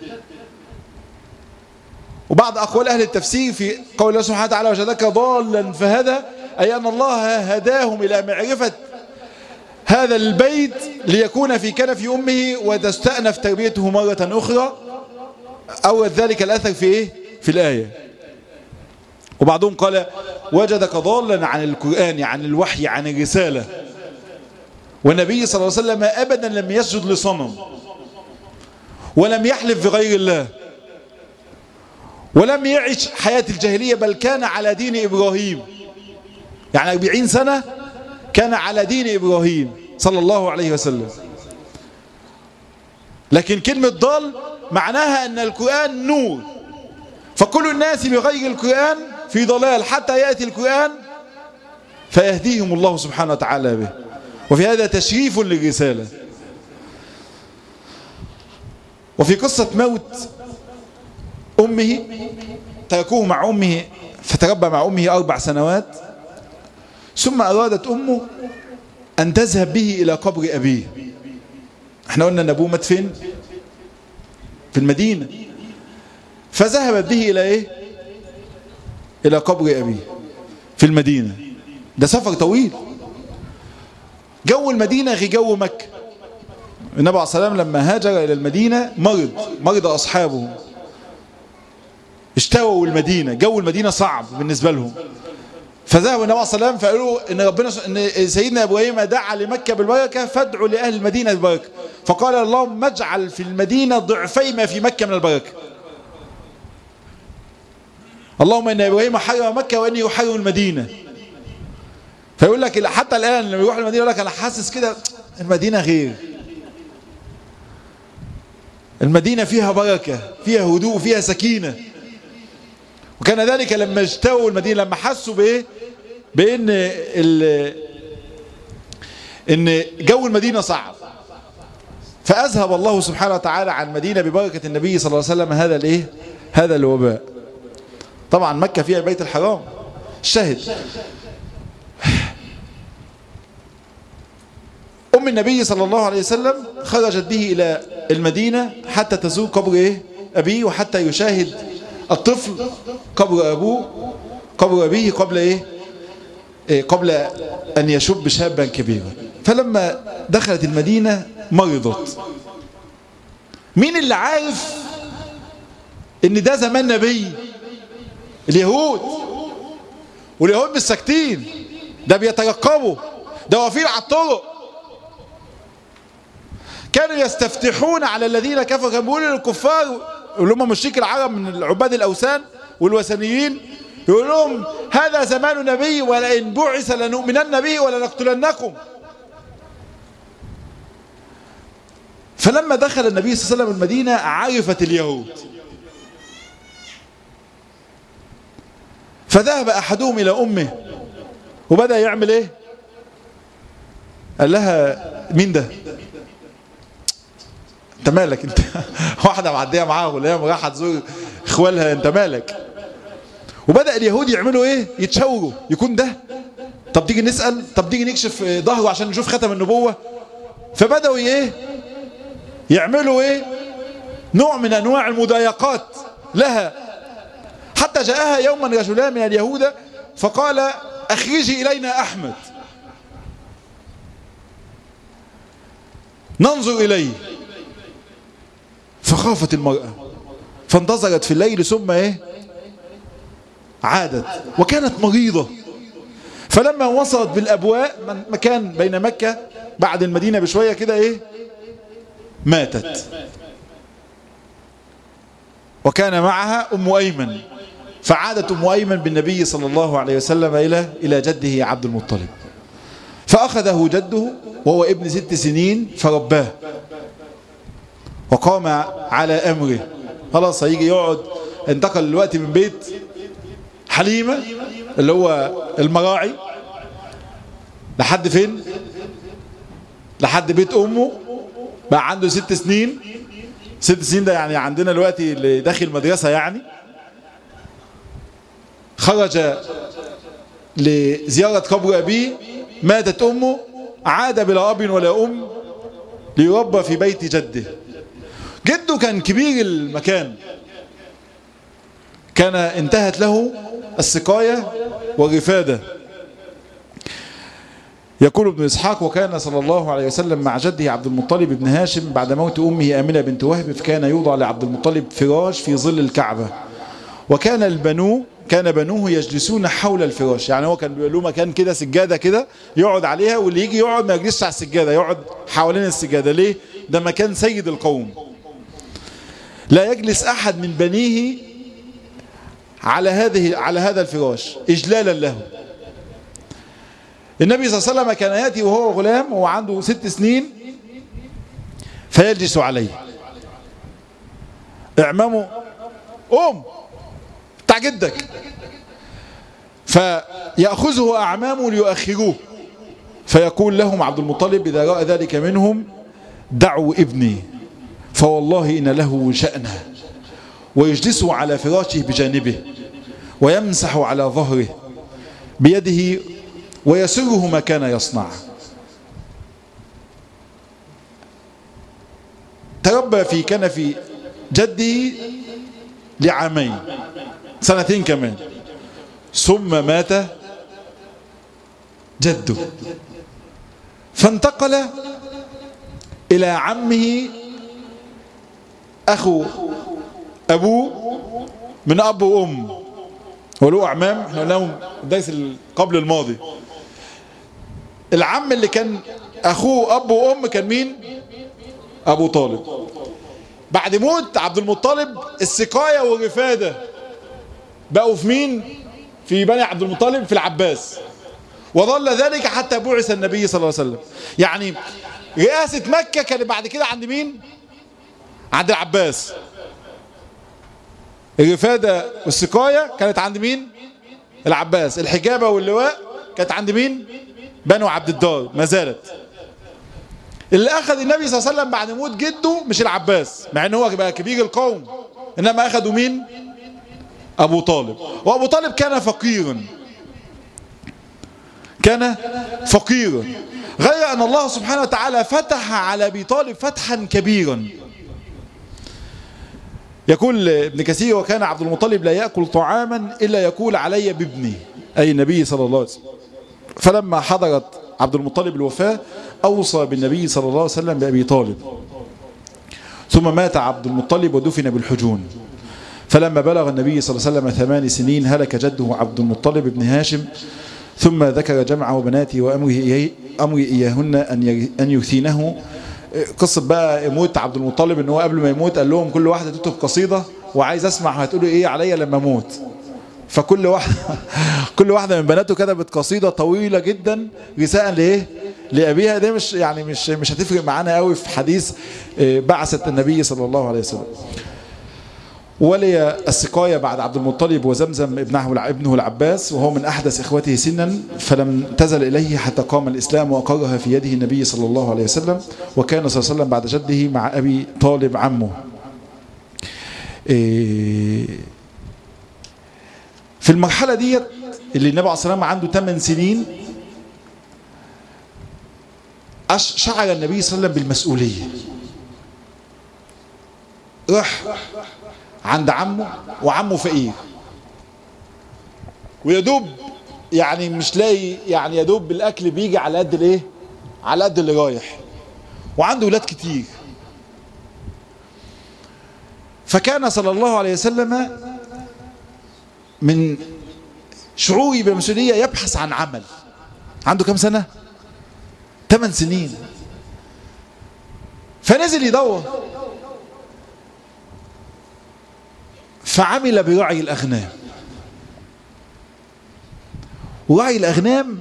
وبعض أقوال أهل التفسير في قول الله سبحانه وتعالى وجدك ضالا فهدى، أي أن الله هداهم إلى معرفة هذا البيت ليكون في كنف أمه وتستأنف تربيته مرة أخرى. أول ذلك الأثر في إيه؟ في الآية. وبعضهم قال وجدك ضالا عن القرآن، عن الوحي، عن الرسالة. والنبي صلى الله عليه وسلم أبدا لم يسجد لصنم ولم يحلف بغير الله ولم يعش حياة الجاهلية، بل كان على دين إبراهيم، يعني أربعين سنة كان على دين إبراهيم صلى الله عليه وسلم. لكن كلمة ضال معناها أن القرآن نور، فكل الناس بغير القرآن في ضلال حتى يأتي القرآن فيهديهم الله سبحانه وتعالى به. وفي هذا تشريف للرسالة. وفي قصة موت أمه، تركوه مع أمه فتربى مع أمه أربع سنوات، ثم أرادت أمه أن تذهب به إلى قبر أبيه. احنا قلنا أن أبوه مات فين؟ في المدينة. فذهبت به إلى إيه؟ إلى قبر أبيه في المدينة. ده سفر طويل. جو المدينة غير جو مكة. النبي عليه الصلاة والسلام لما هاجر إلى المدينة مرض مرض أصحابه، اشتووا المدينة، جو المدينة صعب بالنسبة لهم، فذهبوا النبي عليه الصلاة والسلام فقالوا إن ربنا إن سيدنا إبراهيم دعا لمكة بالبركة فادعوا لأهل المدينة بالبركة، فقال اللهم اجعل في المدينة ضعفي ما في مكة من البركة. اللهم إن إبراهيم حرم مكة وإني يحرم المدينة. فيقول لك حتى الآن لما يروح المدينة يقول لك أنا حاسس كده المدينة غير، المدينة فيها بركة، فيها هدوء، فيها سكينة. وكان ذلك لما اجتووا المدينة، لما حسوا بإيه؟ بإن إن جو المدينة صعب، فأذهب الله سبحانه وتعالى عن المدينة ببركة النبي صلى الله عليه وسلم هذا الإيه؟ هذا الوباء. طبعا مكة فيها بيت الحرام الشهد. أم النبي صلى الله عليه وسلم خرجت به إلى المدينة حتى تزور قبر إيه؟ أبيه، وحتى يشاهد الطفل قبر أبوه قبر أبيه قبل إيه؟ إيه قبل أن يشب شابا كبيرا. فلما دخلت المدينة مرضت. مين اللي عارف إن ده زمان نبي؟ اليهود. واليهود مش ساكتين، ده بيترقبوا، ده واقفين على الطرق. كانوا يستفتحون على الذين كفروا، كانوا بيقولوا للكفار اللي هم مشركي العرب من عباد الأوثان والوثنيين، يقول لهم هذا زمان نبي ولئن بعث لنؤمنن به ولنقتلنكم. فلما دخل النبي صلى الله عليه وسلم المدينة عرفت اليهود، فذهب أحدهم إلى أمه وبدأ يعمل إيه؟ قال لها مين ده؟ انت مالك انت؟ واحدة معدية معاها ولا هي رايحة تزور اخوالها، انت مالك؟ وبدأ اليهود يعملوا ايه؟ يتشاوروا، يكون ده؟ طب تيجي نسأل، طب تيجي نكشف ظهره عشان نشوف ختم النبوة. فبدأوا ايه؟ يعملوا ايه؟ نوع من انواع المضايقات لها، حتى جاءها يوما رجلان من اليهود فقال اخرجي الينا احمد ننظر اليه. فخافت المرأة فانتظرت في الليل ثم ايه؟ عادت، وكانت مريضة. فلما وصلت بالأبواء، مكان بين مكة بعد المدينة بشوية كده ايه؟ ماتت. وكان معها أم أيمن، فعادت أم أيمن بالنبي صلى الله عليه وسلم إلى إلى جده عبد المطلب، فأخذه جده وهو ابن ست سنين فرباه، وقام على أمره. خلاص هيجي يقعد، انتقل الوقت من بيت حليمة اللي هو المراعي لحد فين؟ لحد بيت أمه. بقى عنده ست سنين. ست سنين ده يعني عندنا دلوقتي اللي داخل مدرسة يعني. خرج لزيارة قبر أبيه، ماتت أمه، عاد بلا أب ولا أم ليربى في بيت جده. جده كان كبير المكان، كان انتهت له السقاية والرفادة. يقول ابن إسحاق: وكان صلى الله عليه وسلم مع جده عبد المطلب بن هاشم بعد موت أمه آمنة بنت وهب، فكان يوضع لعبد المطلب فراش في ظل الكعبة، وكان البنو كان بنوه يجلسون حول الفراش. يعني هو كان بيقول له مكان كده، سجادة كده يقعد عليها، واللي يجي يقعد ما يجلسش على السجادة، يقعد حوالين السجادة. ليه؟ ده مكان سيد القوم، لا يجلس أحد من بنيه على هذه على هذا الفراش إجلالا له. النبي صلى الله عليه وسلم كان يأتي وهو غلام وهو عنده ست سنين فيجلس عليه. اعمامه: قوم بتاع جدك. فيأخذه أعمامه ليؤخروه، فيقول لهم عبد المطلب إذا رأى ذلك منهم: دعوا ابني فوالله إن له شأنه. ويجلسه على فراشه بجانبه ويمسح على ظهره بيده ويسره ما كان يصنع. تربى في كنف جده لعامين، سنتين كمان، ثم مات جده، فانتقل إلى عمه أخو أبوه من أب وأم، ولو أعمام احنا قلناهم الدرس قبل الماضي. العم اللي كان أخوه أب وأم كان مين؟ أبو طالب. بعد موت عبد المطلب السقاية والرفادة بقوا في مين؟ في بني عبد المطلب، في العباس، وظل ذلك حتى بعث النبي صلى الله عليه وسلم. يعني رئاسة مكة كانت بعد كده عند مين؟ عند العباس. الرفادة والسقاية كانت عند مين؟ العباس. الحجابة واللواء كانت عند مين؟ بنو عبد الدار، ما زالت. اللي أخذ النبي صلى الله عليه وسلم بعد موت جده مش العباس، مع أنه هو بقى كبير القوم، إنما أخذوا مين؟ أبو طالب. وأبو طالب كان فقيرا، كان فقيرا، غير أن الله سبحانه وتعالى فتح على أبي طالب فتحا كبيرا. يقول ابن كثير: وكان عبد المطلب لا يأكل طعاما إلا يقول علي بابني، أي النبي صلى الله عليه وسلم. فلما حضرت عبد المطلب الوفاة أوصى بالنبي صلى الله عليه وسلم بأبي طالب، ثم مات عبد المطلب ودفن بالحجون. فلما بلغ النبي صلى الله عليه وسلم ثمان سنين هلك جده عبد المطلب بن هاشم، ثم ذكر جمعه وبناته وأمره إياه أمر إياهن أن يثينه. قصة بقى موت عبد المطلب إن هو قبل ما يموت قال لهم كل واحدة تكتب قصيدة وعايز أسمع هتقولوا إيه عليا لما أموت. فكل واحدة كل واحدة من بناته كتبت قصيدة طويلة جدا رثاء لإيه؟ لأبيها. ده مش يعني مش مش هتفرق معانا قوي في حديث بعثة النبي صلى الله عليه وسلم. ولي السقاية بعد عبد المطلب وزمزم ابنه ابنه العباس، وهو من أحدث إخوته سنا، فلم تزل إليه حتى قام الإسلام وأقرها في يده النبي صلى الله عليه وسلم. وكان صلى الله عليه وسلم بعد جده مع أبي طالب عمه. في المرحلة دي اللي النبي عليه الصلاة والسلام عنده ثمان سنين شعر النبي صلى الله عليه وسلم بالمسؤولية. راح عند عمه، وعمه فقير ويدوب يعني مش لاقي، يعني يدوب بالاكل بيجي على قد الايه؟ على قد اللي رايح، وعنده ولاد كتير. فكان صلى الله عليه وسلم من شعوره بالمسؤولية يبحث عن عمل. عنده كم سنة؟ ثمان سنين. فنزل يدور، فعمل برعي الأغنام. ورعي الأغنام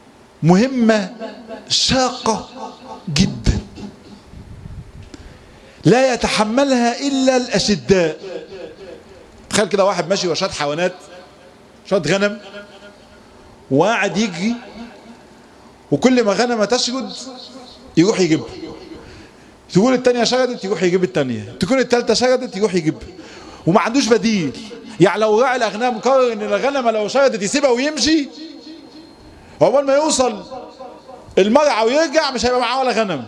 مهمة شاقة جدا، لا يتحملها إلا الأشداء. تخيل كده واحد ماشي وشاد حيوانات، شاد غنم، وقاعد يجري، وكل ما غنمة تشرد يروح يجيبها، تقول التانية شردت يروح يجيب التانية، تكون التالتة شردت يروح يجيبها، وما عندوش بديل. يعني لو راعي الأغنام قرر إن الغنمة لو شردت يسيبها ويمشي، أول ما يوصل المرعى ويرجع مش هيبقى معاه ولا غنم.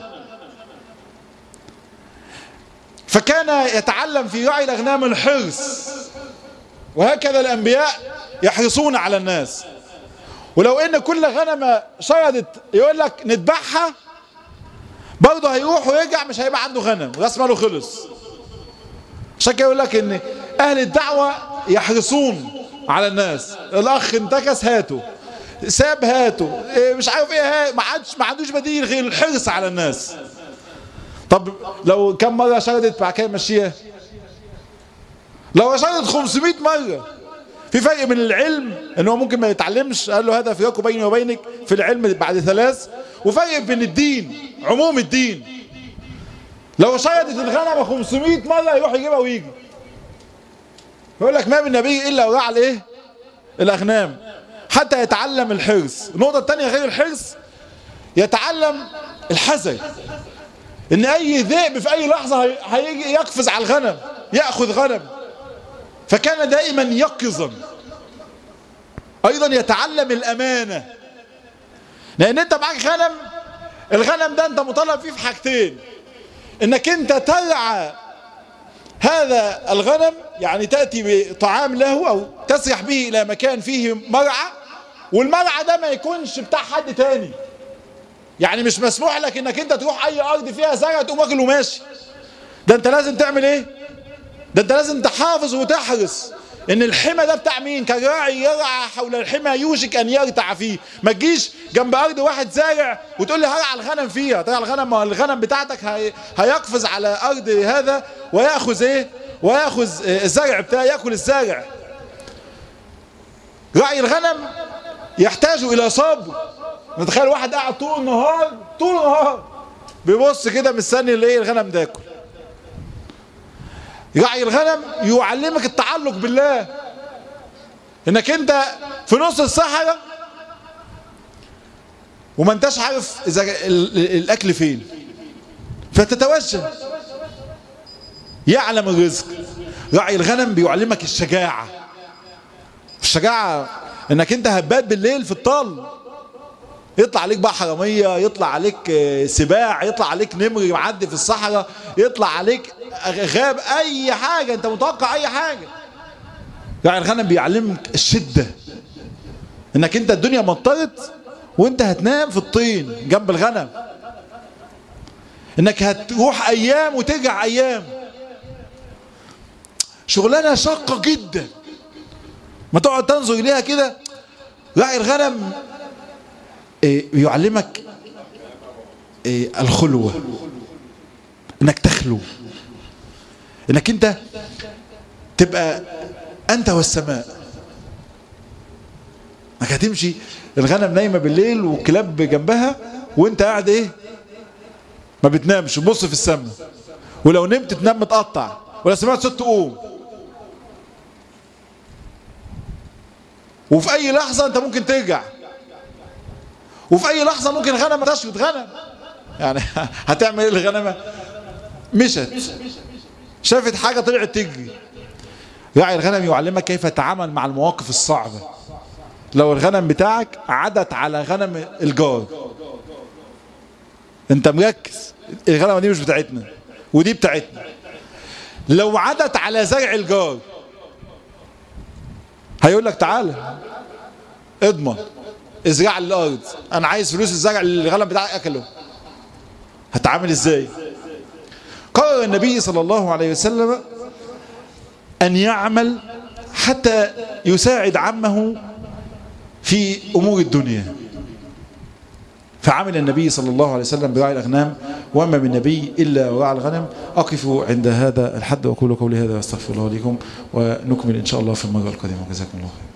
فكان يتعلم في راعي الأغنام الحرص، وهكذا الأنبياء يحرصون على الناس. ولو إن كل غنمة شردت يقول لك نذبحها، برضه هيروح ويرجع مش هيبقى عنده غنم، راس ماله خلص. عشان كده يقول لك إن أهل الدعوة يحرصون على الناس. الأخ انتكس هاته، ساب هاته، مش عارف ايه، ما عادش ما عندوش بديل غير الحرص على الناس. طب لو كم مره شردت بعد كده مشيها؟ لو شردت خمسمائة مره. في فرق من العلم ان هو ممكن ما يتعلمش، قال له هذا فراق بيني وبينك في العلم بعد ثلاث، وفرق بين الدين، عموم الدين. لو شردت الغنمه خمسمائة مره يروح يجيبها ويجي. يقول لك ما من نبي الا وراء الايه؟ الاغنام، حتى يتعلم الحرص. النقطة الثانية غير الحرص، يتعلم الحذر، ان اي ذئب في اي لحظة هيجي يقفز على الغنم يأخذ غنم، فكان دائما يقظا. ايضا يتعلم الامانة، لان انت معاك غنم، الغنم ده انت مطالب فيه في حاجتين: انك انت ترعى هذا الغنم، يعني تأتي بطعام له او تسرح به الى مكان فيه مرعى، والمرعى ده ما يكونش بتاع حد تاني. يعني مش مسموح لك انك انت تروح اي ارض فيها زرع تقوم واكل وماشي. ده انت لازم تعمل ايه؟ ده انت لازم تحافظ وتحرص ان الحمى ده بتاع مين؟ كراعي يرعى حول الحمى يوشك ان يرتع فيه. ما تجيش جنب ارض واحد زارع وتقول لي هرعى الغنم فيها. ترعى الغنم، ما الغنم بتاعتك هي... هيقفز على ارض هذا وياخذ ايه؟ وياخذ الزرع بتاعه، ياكل الزرع. راعي الغنم يحتاج الى صبر. نتخيل واحد قاعد طول النهار طول النهار بيبص كده مستني الايه؟ الغنم تاكل. راعي الغنم يعلمك التعلق بالله، انك انت في نص الصحراء وما انتش عارف اذا الاكل فين، فتتوجه. يعلم الرزق. راعي الغنم بيعلمك الشجاعة. الشجاعة انك انت هبات بالليل في الطل، يطلع عليك بقى حرامية، يطلع عليك سباع، يطلع عليك نمر معدي في الصحراء، يطلع عليك غاب، اي حاجة انت متوقع اي حاجة. راعي الغنم بيعلمك الشدة، انك انت الدنيا مطرت وانت هتنام في الطين جنب الغنم، انك هتروح ايام وترجع ايام. شغلانة شاقة جدا، ما تقعد تنظر اليها كده. راعي الغنم بيعلمك الخلوة، انك تخلو، انك انت تبقى انت والسماء. انك هتمشي الغنم نايمة بالليل والكلاب جنبها، وانت قاعد ايه؟ ما بتنامش، بص في السماء، ولو نمت تنام متقطع، ولا سمعت صوت تقوم. وفي اي لحظة انت ممكن ترجع، وفي اي لحظة ممكن غنمة تشرد غنم. يعني هتعمل ايه الغنمة؟ مشت، شافت حاجة طلعت تجري. راعي الغنم يعلمك كيف تتعامل مع المواقف الصعبة. لو الغنم بتاعك عدت على غنم الجار، انت مركز، الغنمة دي مش بتاعتنا ودي بتاعتنا. لو عدت على زرع الجار هيقول لك تعالى اضمن، ازرع الارض، انا عايز فلوس الزرع اللي الغنم بتاعك اكله. هتعامل ازاي؟ قرر النبي صلى الله عليه وسلم ان يعمل حتى يساعد عمه في امور الدنيا، فعمل النبي صلى الله عليه وسلم براعي الاغنام، وما من نبي الا وراعى الغنم. اقف عند هذا الحد واقول قولي هذا واستغفر الله لكم، ونكمل ان شاء الله في المره القادمه. جزاكم الله خير.